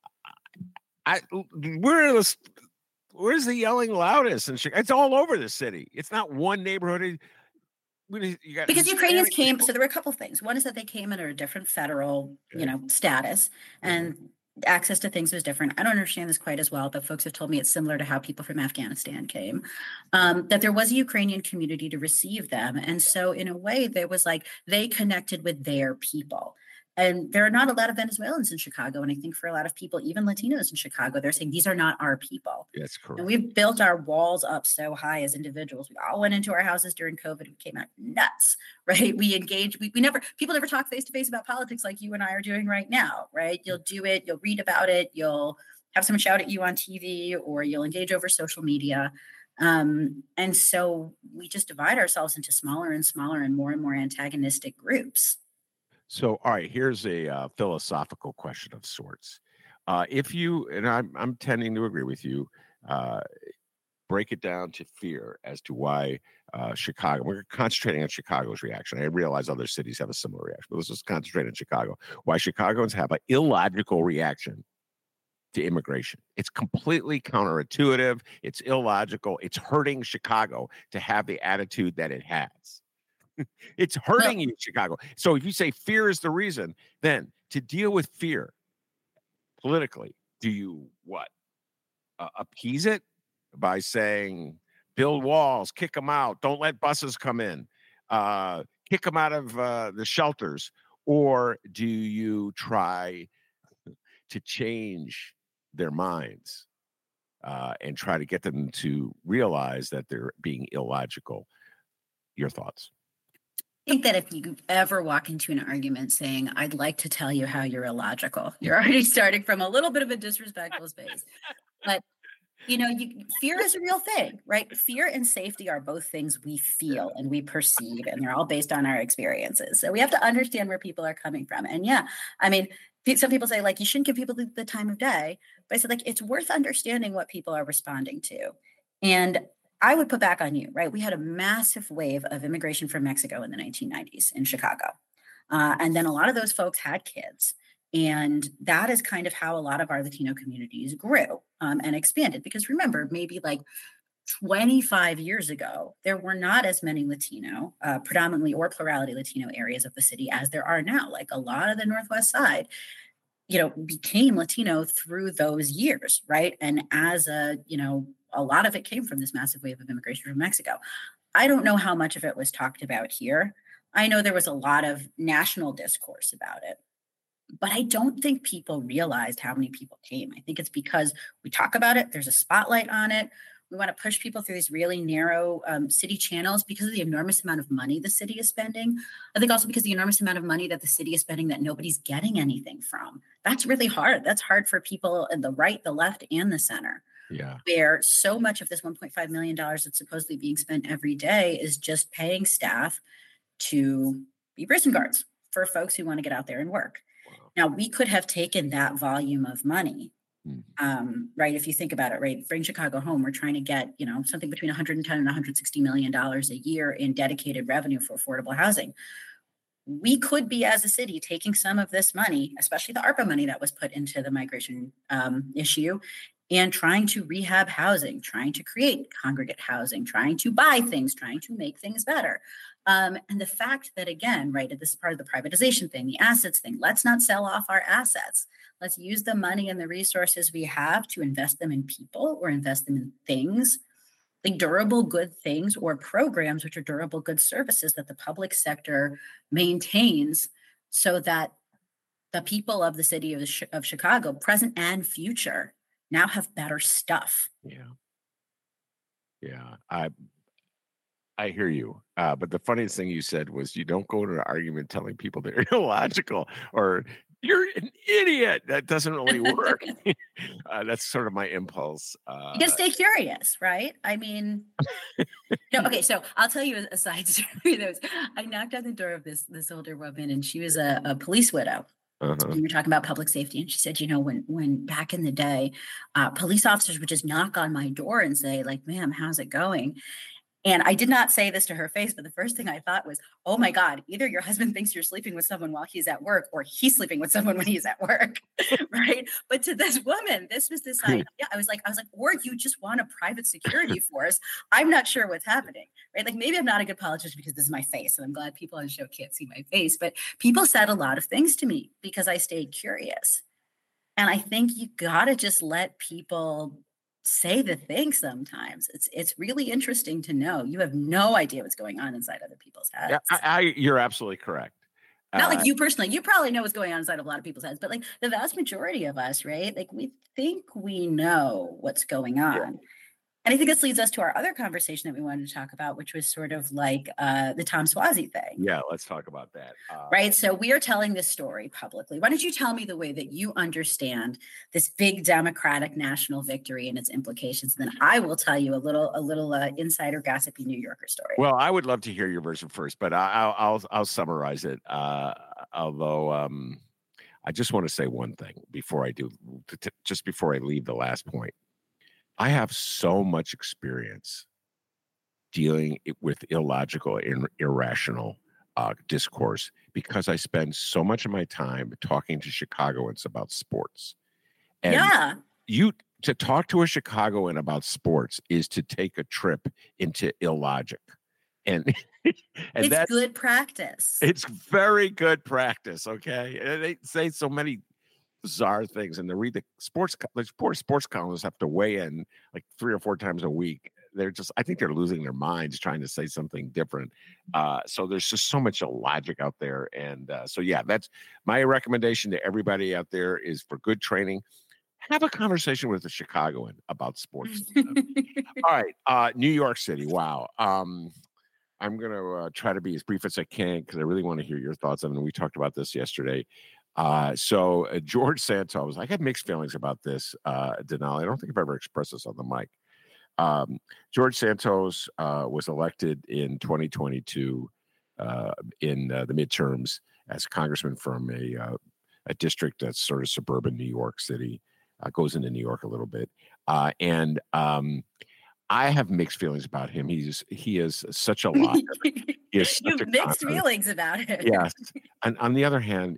where's the yelling loudest? And it's all over the city. It's not one neighborhood. Because Ukrainians came, so there were a couple of things. One is that they came under a different federal, status, and access to things was different. I don't understand this quite as well, but folks have told me it's similar to how people from Afghanistan came, that there was a Ukrainian community to receive them. And so in a way, there was like, they connected with their people. And there are not a lot of Venezuelans in Chicago. And I think for a lot of people, even Latinos in Chicago, they're saying these are not our people. That's correct. And we've built our walls up so high as individuals. We all went into our houses during COVID. We came out nuts, right? We engaged. People never talk face to face about politics like you and I are doing right now, right? You'll do it. You'll read about it. You'll have someone shout at you on TV or you'll engage over social media. And so we just divide ourselves into smaller and smaller and more antagonistic groups. So, all right, here's a philosophical question of sorts. If you, and I'm tending to agree with you, break it down to fear as to why Chicago. We're concentrating on Chicago's reaction. I realize other cities have a similar reaction, but let's just concentrate on Chicago. Why Chicagoans have an illogical reaction to immigration. It's completely counterintuitive. It's illogical. It's hurting Chicago to have the attitude that it has. It's hurting you, Chicago. So if you say fear is the reason, then to deal with fear politically, do you what? Appease it by saying, build walls, kick them out, don't let buses come in, kick them out of the shelters? Or do you try to change their minds and try to get them to realize that they're being illogical? Your thoughts? I think that if you ever walk into an argument saying, I'd like to tell you how you're illogical, you're already starting from a little bit of a disrespectful space. But, fear is a real thing, right? Fear and safety are both things we feel and we perceive, and they're all based on our experiences. So we have to understand where people are coming from. And some people say, you shouldn't give people the time of day. But I said, it's worth understanding what people are responding to. And I would put back on you, right? We had a massive wave of immigration from Mexico in the 1990s in Chicago. And then a lot of those folks had kids. And that is kind of how a lot of our Latino communities grew and expanded. Because remember, maybe 25 years ago, there were not as many Latino, predominantly or plurality Latino areas of the city as there are now. A lot of the Northwest side, became Latino through those years, right? And as a lot of it came from this massive wave of immigration from Mexico. I don't know how much of it was talked about here. I know there was a lot of national discourse about it, but I don't think people realized how many people came. I think it's because we talk about it. There's a spotlight on it. We want to push people through these really narrow city channels because of the enormous amount of money the city is spending. I think also because the enormous amount of money that the city is spending that nobody's getting anything from. That's really hard. That's hard for people in the right, the left, and the center. Yeah. Where so much of this $1.5 million that's supposedly being spent every day is just paying staff to be prison guards for folks who want to get out there and work. Wow. Now, we could have taken that volume of money, right? If you think about it, right? Bring Chicago home. We're trying to get, something between $110 and $160 million a year in dedicated revenue for affordable housing. We could be, as a city, taking some of this money, especially the ARPA money that was put into the migration issue, and trying to rehab housing, trying to create congregate housing, trying to buy things, trying to make things better. And the fact that, again, right, this is part of the privatization thing, the assets thing, let's not sell off our assets. Let's use the money and the resources we have to invest them in people or invest them in things, like durable good things or programs, which are durable good services that the public sector maintains so that the people of the city of Chicago, present and future, now have better stuff. Yeah. I hear you. But the funniest thing you said was you don't go to an argument telling people they're illogical or you're an idiot. That doesn't really work. That's sort of my impulse. You gotta stay curious, right? I mean, okay. So I'll tell you a side story. I knocked on the door of this older woman, and she was a police widow. We were talking about public safety, and she said, when back in the day, police officers would just knock on my door and say, ma'am, how's it going? And I did not say this to her face, but the first thing I thought was, oh my God, either your husband thinks you're sleeping with someone while he's at work, or he's sleeping with someone when he's at work, right? But to this woman, this was this idea. I was like, or you just want a private security force. I'm not sure what's happening, right? Maybe I'm not a good politician because this is my face, and I'm glad people on the show can't see my face, but people said a lot of things to me because I stayed curious. And I think you gotta just let people say the thing sometimes. It's really interesting to know. You have no idea what's going on inside other people's heads. Yeah, you're absolutely correct. Not like you personally. You probably know what's going on inside of a lot of people's heads, but the vast majority of us, right? We think we know what's going on. Yeah. And I think this leads us to our other conversation that we wanted to talk about, which was sort of the Tom Suozzi thing. Yeah, let's talk about that. Right. So we are telling this story publicly. Why don't you tell me the way that you understand this big Democratic national victory and its implications? And then I will tell you a little insider gossipy New Yorker story. Well, I would love to hear your version first, but I'll summarize it. Although I just want to say one thing before I do, just before I leave the last point. I have so much experience dealing with illogical and irrational discourse, because I spend so much of my time talking to Chicagoans about sports. And to talk to a Chicagoan about sports is to take a trip into illogic. And it's good practice. It's very good practice. Okay. And they say so many bizarre things, and they read the sports columnists have to weigh in like 3 or 4 times a week. I think they're losing their minds trying to say something different. So there's just so much logic out there. And so, that's my recommendation to everybody out there is for good training. Have a conversation with a Chicagoan about sports. All right. New York City. Wow. I'm going to try to be as brief as I can because I really want to hear your thoughts on it. We talked about this yesterday. So George Santos, I got mixed feelings about this, Denali. I don't think I've ever expressed this on the mic. George Santos was elected in 2022 in the midterms as congressman from a district that's sort of suburban New York City, goes into New York a little bit. And I have mixed feelings about him. He is such a liar. You have mixed feelings about him. Yes. And on the other hand,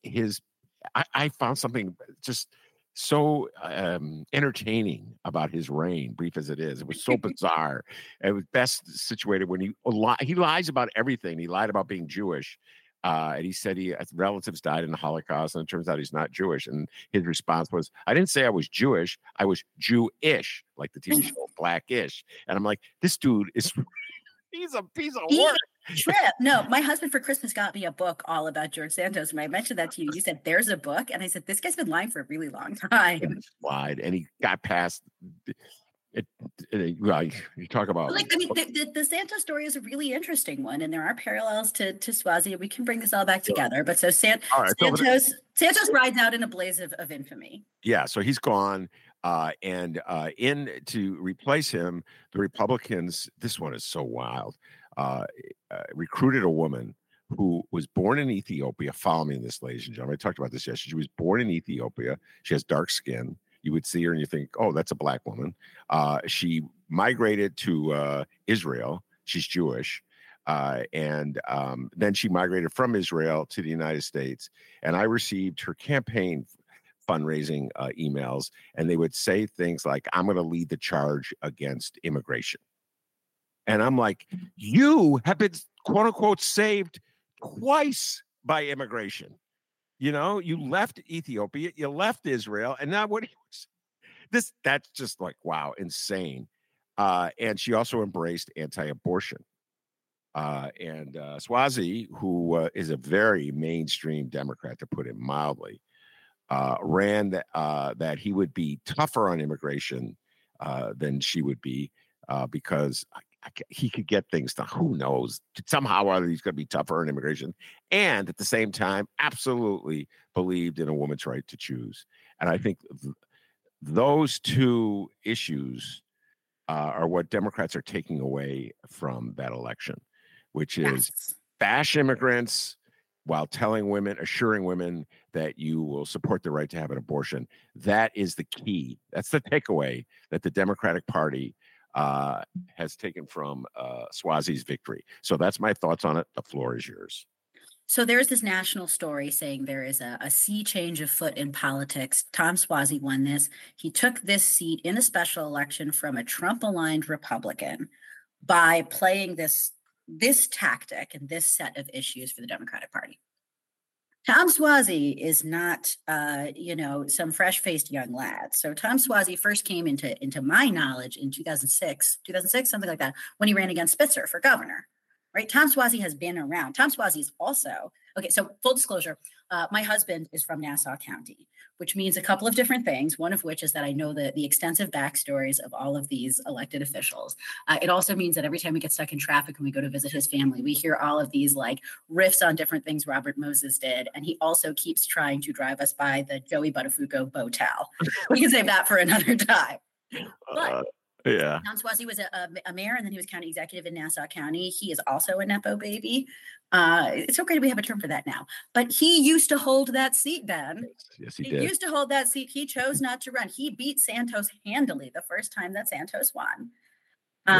I found something just so entertaining about his reign, brief as it is. It was so bizarre. It was best situated when he lies about everything. He lied about being Jewish. And he said relatives died in the Holocaust, and it turns out he's not Jewish. And his response was, I didn't say I was Jewish. I was Jewish, like the TV show Blackish. And I'm like, this dude he's a piece of work. No, my husband for Christmas got me a book all about George Santos. When I mentioned that to you, you said, there's a book. And I said, this guy's been lying for a really long time. And lied, and he got past it. You talk about the Santos story is a really interesting one, and there are parallels to Suozzi. We can bring this all back together. But so Santos rides out in a blaze of infamy. Yeah, so he's gone. And to replace him, the Republicans, this one is so wild, recruited a woman who was born in Ethiopia. Follow me in this, ladies and gentlemen. I talked about this yesterday. She was born in Ethiopia. She has dark skin. You would see her and you think, oh, that's a black woman. She migrated to Israel. She's Jewish. And then she migrated from Israel to the United States. And I received her campaign fundraising emails, and they would say things like, I'm going to lead the charge against immigration. And I'm like, you have been, quote unquote, saved twice by immigration. You know, you left Ethiopia, you left Israel, and now that's just like, wow, insane. And she also embraced anti-abortion. And Suozzi, who is a very mainstream Democrat, to put it mildly, ran that he would be tougher on immigration than she would be because he could get things done. Who knows? Somehow or other, he's going to be tougher on immigration. And at the same time, absolutely believed in a woman's right to choose. And I think those two issues are what Democrats are taking away from that election, which is bash immigrants while assuring women that you will support the right to have an abortion. That is the key. That's the takeaway that the Democratic Party has taken from Suozzi's victory. So that's my thoughts on it. The floor is yours. So there's this national story saying there is a sea change afoot in politics. Tom Suozzi won this. He took this seat in a special election from a Trump-aligned Republican by playing this tactic and this set of issues for the Democratic Party. Tom Suozzi is not, some fresh-faced young lad. So Tom Suozzi first came into my knowledge in 2006, something like that, when he ran against Spitzer for governor. Right? Tom Suozzi has been around. Tom Suozzi is also, okay, so full disclosure, my husband is from Nassau County, which means a couple of different things, one of which is that I know the extensive backstories of all of these elected officials. It also means that every time we get stuck in traffic and we go to visit his family, we hear all of these like riffs on different things Robert Moses did. And he also keeps trying to drive us by the Joey Buttafuoco Botal. We can save that for another time. But yeah. Tom Suozzi was a mayor, and then he was county executive in Nassau County. He is also a Nepo baby. It's so great we have a term for that now. But he used to hold that seat, Ben. Yes, he did. He used to hold that seat. He chose not to run. He beat Santos handily the first time that Santos won. Right.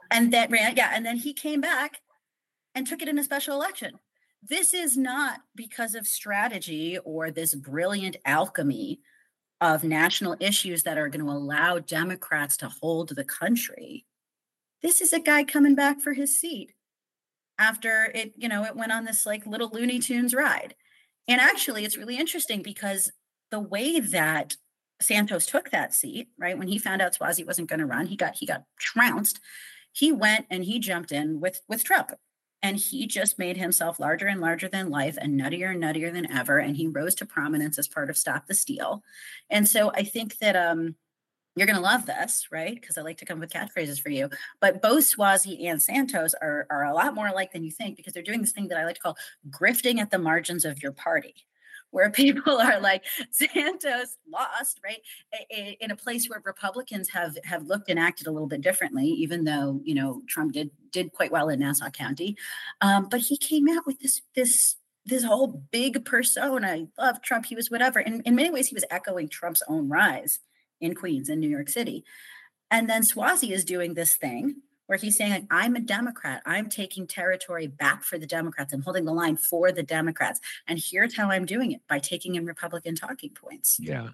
And then he came back and took it in a special election. This is not because of strategy or this brilliant alchemy of national issues that are going to allow Democrats to hold the country. This is a guy coming back for his seat after it went on this like little Looney Tunes ride. And actually, it's really interesting because the way that Santos took that seat, right, when he found out Suozzi wasn't going to run, he got trounced. He went and he jumped in with Trump. And he just made himself larger and larger than life and nuttier than ever. And he rose to prominence as part of Stop the Steal. And so I think that you're going to love this, right? Because I like to come with catchphrases for you. But both Suozzi and Santos are a lot more alike than you think, because they're doing this thing that I like to call grifting at the margins of your party, where people are like, Santos lost, right? In a place where Republicans have looked and acted a little bit differently, even though, Trump did quite well in Nassau County. But he came out with this whole big persona. I love Trump. He was whatever. And in many ways, he was echoing Trump's own rise in Queens and New York City. And then Suozzi is doing this thing where he's saying, like, I'm a Democrat. I'm taking territory back for the Democrats. I'm holding the line for the Democrats. And here's how I'm doing it, by taking in Republican talking points. Yeah.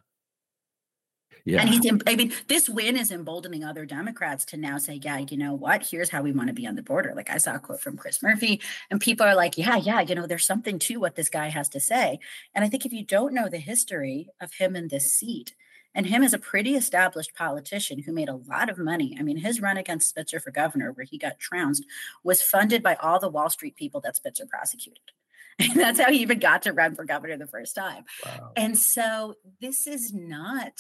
And this win is emboldening other Democrats to now say, yeah, you know what? Here's how we want to be on the border. Like, I saw a quote from Chris Murphy, and people are like, yeah, there's something to what this guy has to say. And I think if you don't know the history of him in this seat, and him as a pretty established politician who made a lot of money. I mean, his run against Spitzer for governor, where he got trounced, was funded by all the Wall Street people that Spitzer prosecuted. And that's how he even got to run for governor the first time. Wow. And so this is not,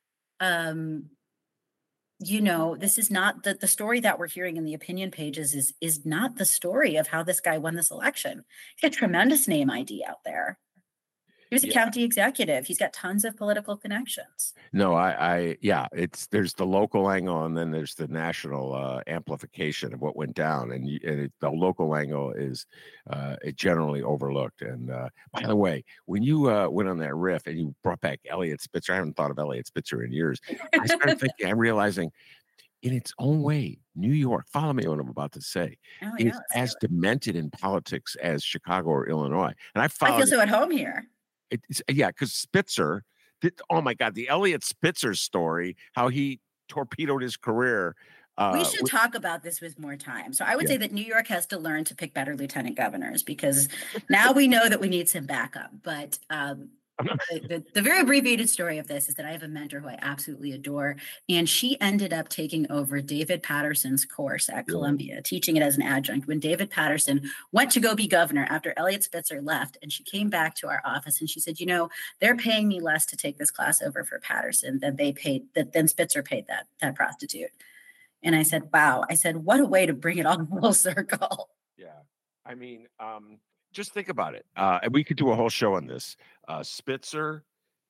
this is not the story that we're hearing in the opinion pages is not the story of how this guy won this election. He got a tremendous name ID out there. He was a county executive. He's got tons of political connections. No, there's the local angle, and then there's the national amplification of what went down. And the local angle is it generally overlooked. And by the way, when you went on that riff and you brought back Eliot Spitzer, I haven't thought of Eliot Spitzer in years. I started thinking, I'm realizing, in its own way, New York, follow me on what I'm about to say, is as demented in politics as Chicago or Illinois. And I feel so at home here. Because Spitzer, oh my God, the Eliot Spitzer story, how he torpedoed his career. We should talk about this with more time. So I would say that New York has to learn to pick better lieutenant governors, because now we know that we need some backup. But the very abbreviated story of this is that I have a mentor who I absolutely adore, and she ended up taking over David Paterson's course at Columbia, teaching it as an adjunct when David Paterson went to go be governor after Eliot Spitzer left. And she came back to our office and she said, they're paying me less to take this class over for Paterson than Spitzer paid that prostitute. And I said, wow. I said, what a way to bring it all full circle. Yeah. I mean, just think about it. And we could do a whole show on this. Spitzer,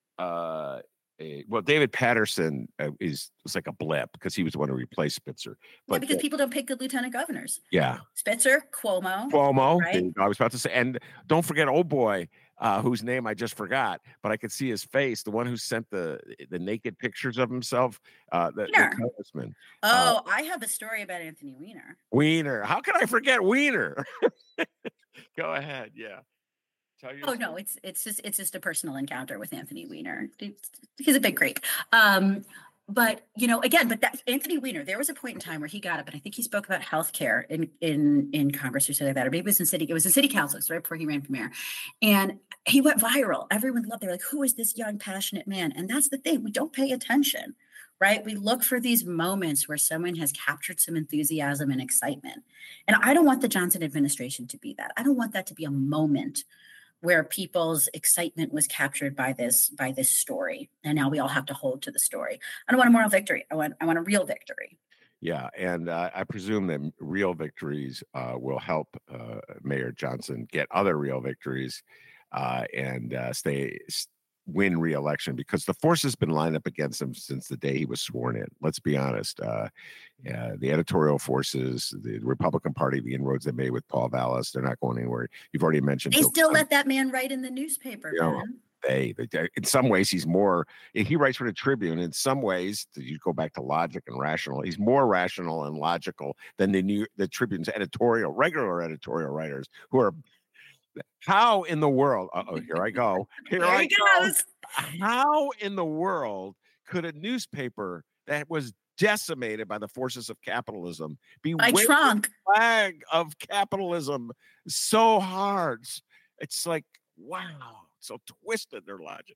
David Paterson was like a blip because he was the one who replaced Spitzer. But because people don't pick good lieutenant governors. Yeah. Spitzer, Cuomo. Right? I was about to say. And don't forget old boy, whose name I just forgot, but I could see his face, the one who sent the naked pictures of himself, the congressman. I have a story about Anthony Weiner. Weiner. How can I forget Weiner? Go ahead. Yeah. No, it's just a personal encounter with Anthony Weiner. He's a big creep. But that Anthony Weiner, there was a point in time where he got up, and I think he spoke about healthcare in Congress or something like that, or maybe it was in city council, so right before he ran for mayor. And he went viral. Everyone loved it. They're like, who is this young, passionate man? And that's the thing. We don't pay attention, right? We look for these moments where someone has captured some enthusiasm and excitement. And I don't want the Johnson administration to be that. I don't want that to be a moment where people's excitement was captured by this story. And now we all have to hold to the story. I don't want a moral victory. I want a real victory. Yeah. And I presume that real victories will help Mayor Johnson get other real victories and win re-election, because the force has been lined up against him since the day he was sworn in. Let's be honest. The editorial forces, the Republican Party, the inroads they made with Paul Vallas, they're not going anywhere. You've already mentioned. They still let that man write in the newspaper, man. In some ways, he writes for the Tribune. In some ways, you go back to logic and rational. He's more rational and logical than the Tribune's regular editorial writers who are. How in the world? Here I go. Here I go. How in the world could a newspaper that was decimated by the forces of capitalism be waving the flag of capitalism so hard? It's like, wow, so twisted their logic.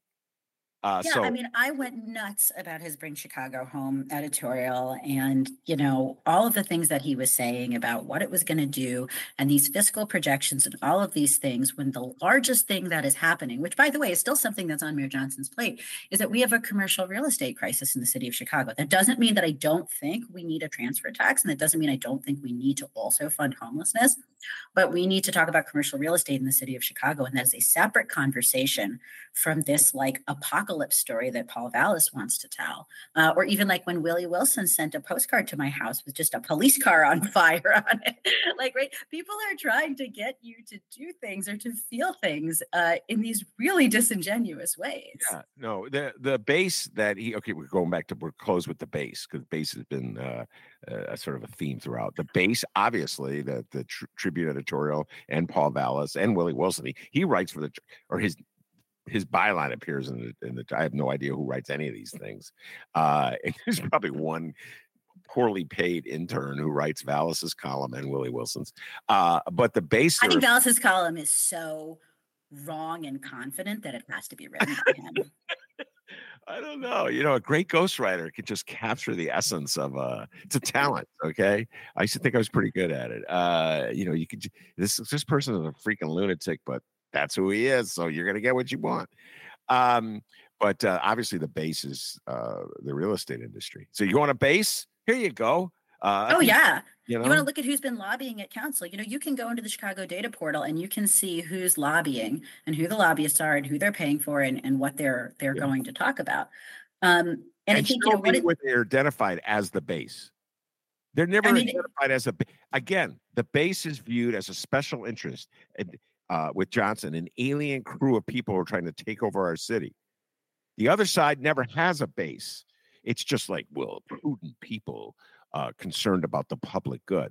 I went nuts about his Bring Chicago Home editorial and, all of the things that he was saying about what it was going to do and these fiscal projections and all of these things, when the largest thing that is happening, which, by the way, is still something that's on Mayor Johnson's plate, is that we have a commercial real estate crisis in the city of Chicago. That doesn't mean that I don't think we need a transfer tax, and that doesn't mean I don't think we need to also fund homelessness, but we need to talk about commercial real estate in the city of Chicago, and that's a separate conversation from this apocalypse story that Paul Vallas wants to tell, or even when Willie Wilson sent a postcard to my house with just a police car on fire on it. Right? People are trying to get you to do things or to feel things in these really disingenuous ways. Yeah, no, the base that we're close with the base, because base has been a sort of a theme throughout. The base, obviously, the Tribune editorial, and Paul Vallas and Willie Wilson. He writes for his byline appears in the. I have no idea who writes any of these things. There's probably one poorly paid intern who writes Vallas's column and Willie Wilson's. But the base. I think Vallas's column is so wrong and confident that it has to be written by him. I don't know. A great ghostwriter can just capture the essence of it's a talent. Okay. I used to think I was pretty good at it. You could, this person is a freaking lunatic, but that's who he is. So you're going to get what you want. But obviously the base is the real estate industry. So you want a base? Here you go. Yeah. You want to look at who's been lobbying at council. You can go into the Chicago data portal and you can see who's lobbying and who the lobbyists are and who they're paying for and what they're going to talk about. And I think what they're identified as the base. They're never identified as again, the base is viewed as a special interest with Johnson, an alien crew of people who are trying to take over our city. The other side never has a base. It's just prudent people concerned about the public good.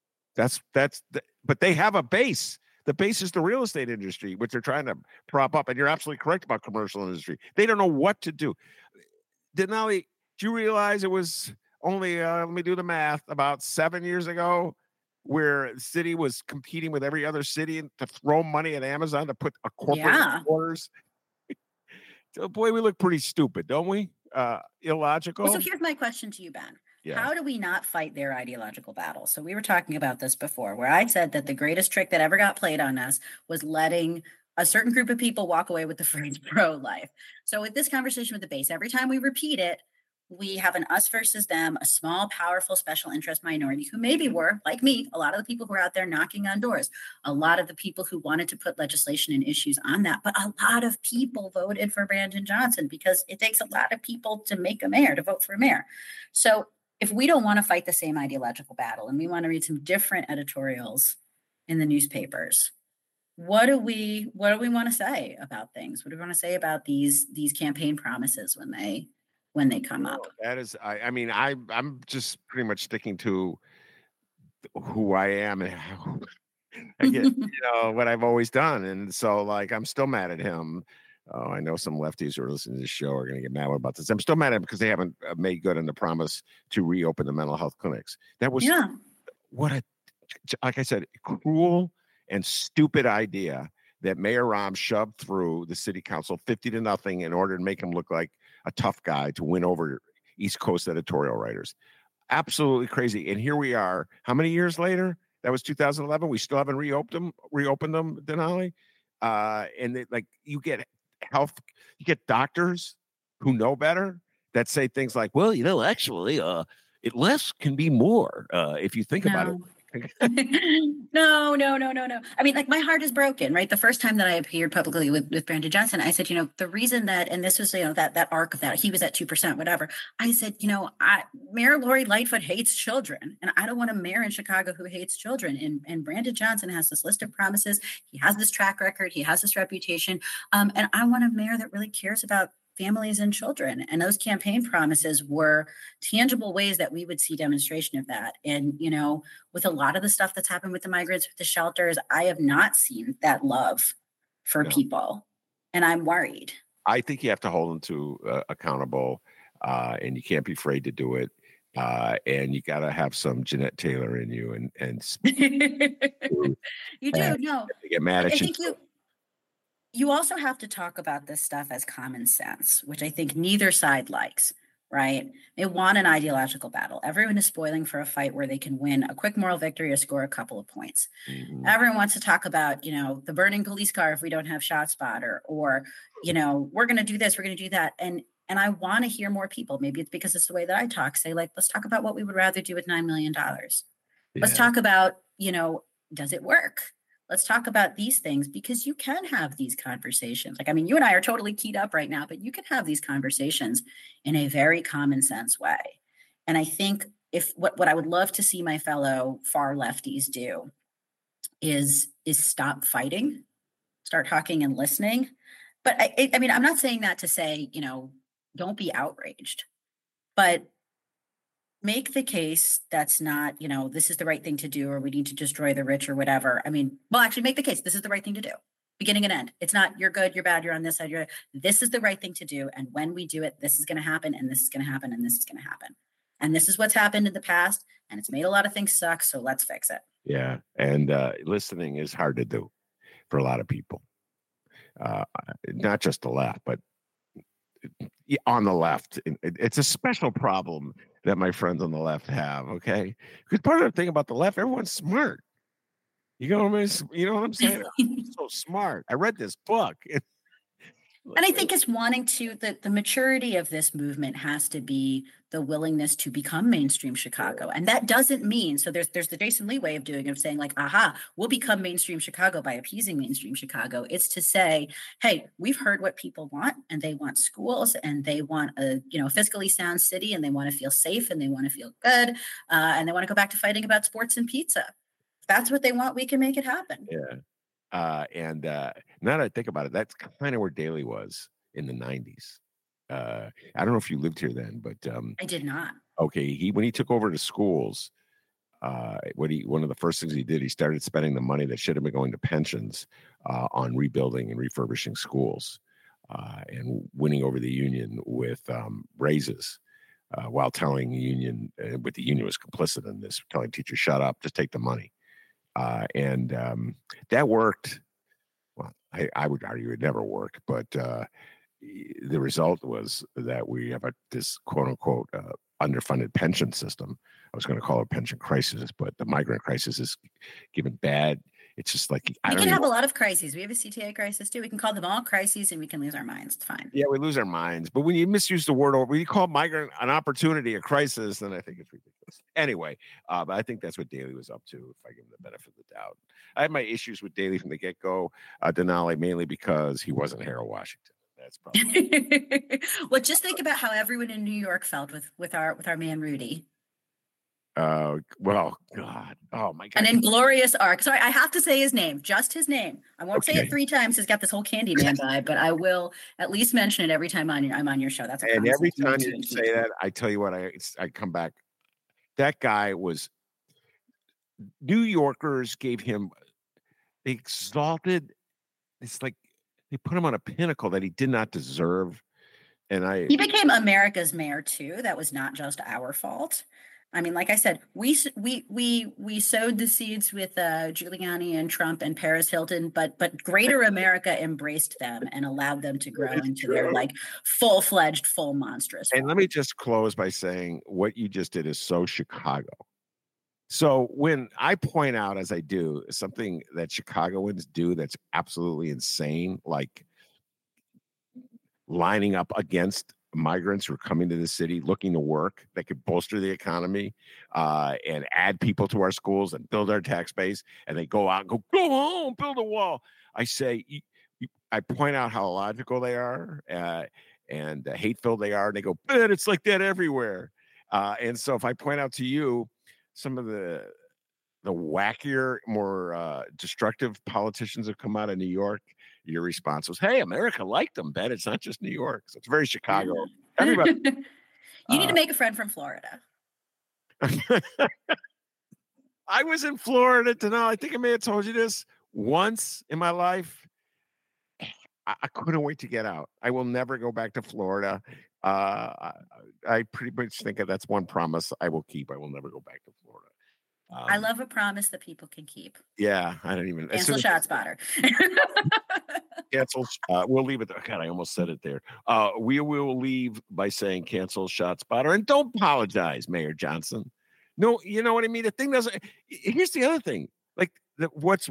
But they have a base. The base is the real estate industry, which they're trying to prop up. And you're absolutely correct about commercial industry. They don't know what to do. Denali, do you realize it was only, let me do the math, about 7 years ago, where the city was competing with every other city to throw money at Amazon to put a corporate headquarters? So, boy, we look pretty stupid, don't we? Illogical. Well, so here's my question to you, Ben. Yeah. How do we not fight their ideological battle? So we were talking about this before, where I said that the greatest trick that ever got played on us was letting a certain group of people walk away with the phrase pro-life. So with this conversation with the base, every time we repeat it, we have an us versus them, a small, powerful, special interest minority who maybe were, like me, a lot of the people who are out there knocking on doors, a lot of the people who wanted to put legislation and issues on that. But a lot of people voted for Brandon Johnson because it takes a lot of people to make a mayor, to vote for a mayor. So if we don't want to fight the same ideological battle and we want to read some different editorials in the newspapers, what do we want to say about things? What do we want to say about these campaign promises when they come up? That is, I'm just pretty much sticking to who I am and how I get, what I've always done. And so I'm still mad at him. Oh, I know some lefties who are listening to this show are going to get mad about this. I'm still mad at them because they haven't made good on the promise to reopen the mental health clinics. That was like I said, cruel and stupid idea that Mayor Rahm shoved through the city council 50-0 in order to make him look like a tough guy to win over East Coast editorial writers. Absolutely crazy. And here we are. How many years later? That was 2011. We still haven't reopened them, Denali. And you get doctors who know better that say things like, well, actually, less can be more if you think about it. No. I mean, like, my heart is broken, right? The first time that I appeared publicly with Brandon Johnson, I said, the reason that, and this was, that arc of that, he was at 2%, whatever. I said, Mayor Lori Lightfoot hates children, and I don't want a mayor in Chicago who hates children. And Brandon Johnson has this list of promises. He has this track record. He has this reputation. And I want a mayor that really cares about families and children. And those campaign promises were tangible ways that we would see demonstration of that. And, with a lot of the stuff that's happened with the migrants, with the shelters, I have not seen that love for people. And I'm worried. I think you have to hold them to accountable, and you can't be afraid to do it. And you got to have some Jeanette Taylor in you, and you do. No, get mad at I think you also have to talk about this stuff as common sense, which I think neither side likes, right? They want an ideological battle. Everyone is spoiling for a fight where they can win a quick moral victory or score a couple of points. Mm-hmm. Everyone wants to talk about, the burning police car if we don't have ShotSpotter, or, we're going to do this, we're going to do that. And I want to hear more people. Maybe it's because it's the way that I talk. Say, like, let's talk about what we would rather do with $9 million. Let's talk about, does it work? Let's talk about these things, because you can have these conversations. Like, I mean, you and I are totally keyed up right now, but you can have these conversations in a very common sense way. And I think what I would love to see my fellow far lefties do is stop fighting, start talking and listening. But I mean, I'm not saying that to say, don't be outraged, but make the case that's not, this is the right thing to do, or we need to destroy the rich or whatever. I mean, well, actually make the case. This is the right thing to do. Beginning and end. It's not you're good, you're bad, you're on this side. This is the right thing to do. And when we do it, this is going to happen, and this is going to happen, and this is going to happen. And this is what's happened in the past, and it's made a lot of things suck. So let's fix it. Yeah. And listening is hard to do for a lot of people. Not just the left, but on the left. It's a special problem that my friends on the left have, okay? Because part of the thing about the left, everyone's smart. You know what I'm saying? I'm so smart. I read this book. And I think it's wanting to, the maturity of this movement has to be the willingness to become mainstream Chicago. And that doesn't mean, so there's the Jason Lee way of doing it, of saying like, we'll become mainstream Chicago by appeasing mainstream Chicago. It's to say, hey, we've heard what people want, and they want schools, and they want a fiscally sound city, and they want to feel safe, and they want to feel good, and they want to go back to fighting about sports and pizza. If that's what they want, we can make it happen. Yeah. And now that I think about it, that's kind of where Daley was in the 90s. I don't know if you lived here then, but I did not. Okay, when he took over the schools, one of the first things he did, he started spending the money that should have been going to pensions on rebuilding and refurbishing schools, and winning over the union with raises, while telling the union, but the union was complicit in this, telling teachers, "Shut up, just take the money." And that worked. Well, I would argue it never worked, but the result was that we have this quote unquote underfunded pension system. I was going to call it a pension crisis, but the migrant crisis is given bad. It's just like we can have a lot of crises. We have a CTA crisis too. We can call them all crises, and we can lose our minds. It's fine. Yeah, we lose our minds. But when you misuse the word, or when you call migrant an opportunity, a crisis, then I think it's ridiculous. Anyway, but I think that's what Daley was up to, if I give him the benefit of the doubt. I had my issues with Daley from the get-go, Denali, mainly because he wasn't Harold Washington. That's probably well, just think about how everyone in New York felt with our man Rudy. Well, God. Oh my God. An inglorious arc. Sorry, I have to say his name, just his name. I won't say it 3 times. He's got this whole Candyman vibe, but I will at least mention it every time I'm on your show. That's and every time you say that, I tell you what, I come back. That guy was. New Yorkers gave him. They exalted. It's like they put him on a pinnacle that he did not deserve. And he became America's mayor too. That was not just our fault. I mean, like I said, we sowed the seeds with Giuliani and Trump and Paris Hilton, but Greater America embraced them and allowed them to grow into their like full-fledged, full monstrous. And let me just close by saying what you just did is so Chicago. So when I point out, as I do, something that Chicagoans do that's absolutely insane, like lining up against migrants who are coming to the city looking to work that could bolster the economy and add people to our schools and build our tax base, and they go out and go home, build a wall. I say, I point out how illogical they are and hateful they are. And they go, but it's like that everywhere. And so if I point out to you some of the wackier, more destructive politicians have come out of New York, your response was, hey, America liked them, Ben. It's not just New York. So it's very Chicago. Everybody. You need to make a friend from Florida. I was in Florida tonight. I think I may have told you this once in my life. I couldn't wait to get out. I will never go back to Florida. I pretty much think that's one promise I will keep. I will never go back to Florida. I love a promise that people can keep. Yeah, I don't even cancel ShotSpotter. Cancel. We'll leave it there. God, I almost said it there. We will leave by saying cancel ShotSpotter, and don't apologize, Mayor Johnson. No, you know what I mean. The thing doesn't. Here's the other thing. Like what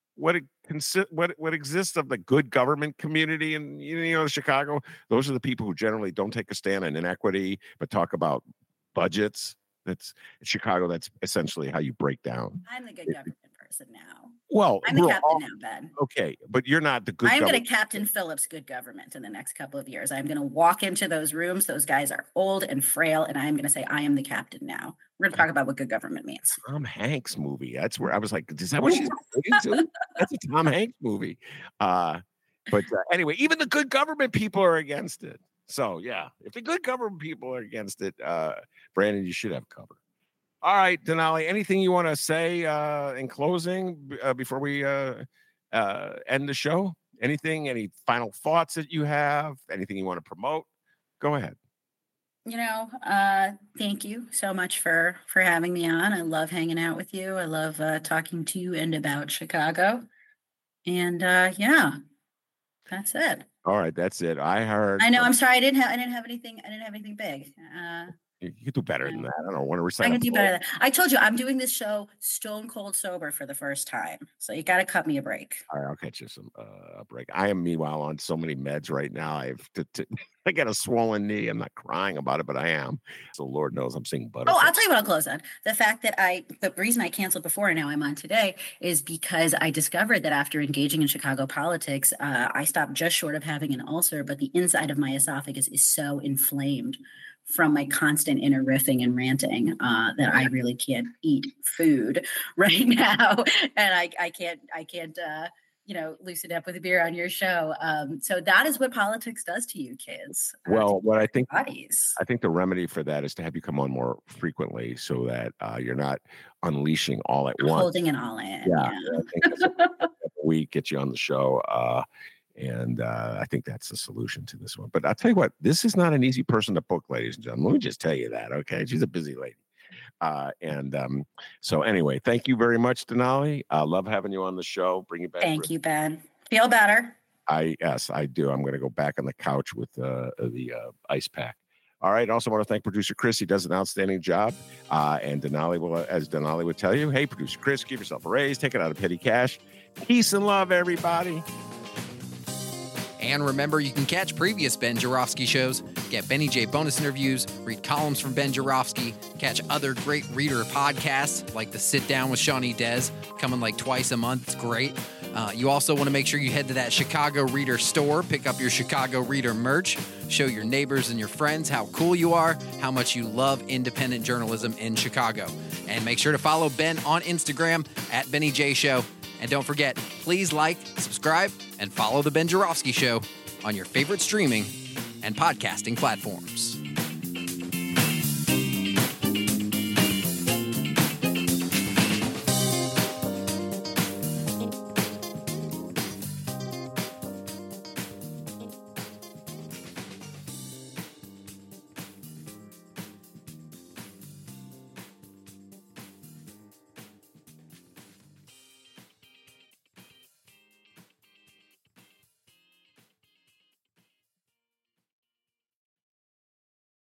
exists of the good government community in Chicago. Those are the people who generally don't take a stand on inequity, but talk about budgets. That's Chicago. That's essentially how you break down. I'm the good government person now. Well, I'm the captain now, Ben. Okay, but you're not the good. I'm going to Captain Phillips good government in the next couple of years. I'm going to walk into those rooms. Those guys are old and frail, and I'm going to say, I am the captain now. We're going to talk about what good government means. Tom Hanks movie. That's where I was like, is that what she's into? That's a Tom Hanks movie. But anyway, even the good government people are against it. So, yeah, if the good government people are against it, Brandon, you should have cover. All right, Denali, anything you want to say in closing before we end the show? Anything, any final thoughts that you have? Anything you want to promote? Go ahead. Thank you so much for having me on. I love hanging out with you. I love talking to you and about Chicago. And yeah, that's it. All right, that's it. I heard. I know. I'm sorry. I didn't have anything big. You can do better than that. I don't want to recite. I can do better than that. I told you I'm doing this show stone cold sober for the first time. So you got to cut me a break. All right, I'll catch you some a break. I am meanwhile on so many meds right now. I got a swollen knee. I'm not crying about it, but I am. So Lord knows I'm seeing butter. Oh, I'll tell you what I'll close on. The fact that the reason I canceled before and now I'm on today is because I discovered that after engaging in Chicago politics, I stopped just short of having an ulcer, but the inside of my esophagus is so inflamed from my constant inner riffing and ranting that I really can't eat food right now. And I can't loosen up with a beer on your show. So that is what politics does to you kids. Well, what I think, bodies. I think the remedy for that is to have you come on more frequently so that you're not unleashing all at once. Holding it all in. Yeah. I think that's a week, get you on the show. And I think that's the solution to this one. But I'll tell you what, this is not an easy person to book, ladies and gentlemen. Let me just tell you that, okay? She's a busy lady. So anyway, thank you very much, Denali. I love having you on the show. Bring you back. Thank you, Ben. Feel better? Yes, I do. I'm going to go back on the couch with the ice pack. All right. Also want to thank producer Chris. He does an outstanding job. And Denali will, as Denali would tell you, hey, producer Chris, give yourself a raise. Take it out of petty cash. Peace and love, everybody. And remember, you can catch previous Ben Joravsky shows, get Benny J bonus interviews, read columns from Ben Joravsky, catch other great reader podcasts like the Sit Down with Shawnee Dez, coming like twice a month. It's great. You also want to make sure you head to that Chicago Reader store, pick up your Chicago Reader merch, show your neighbors and your friends how cool you are, how much you love independent journalism in Chicago. And make sure to follow Ben on Instagram at Benny J Show. And don't forget, please like, subscribe, and follow The Ben Joravsky Show on your favorite streaming and podcasting platforms.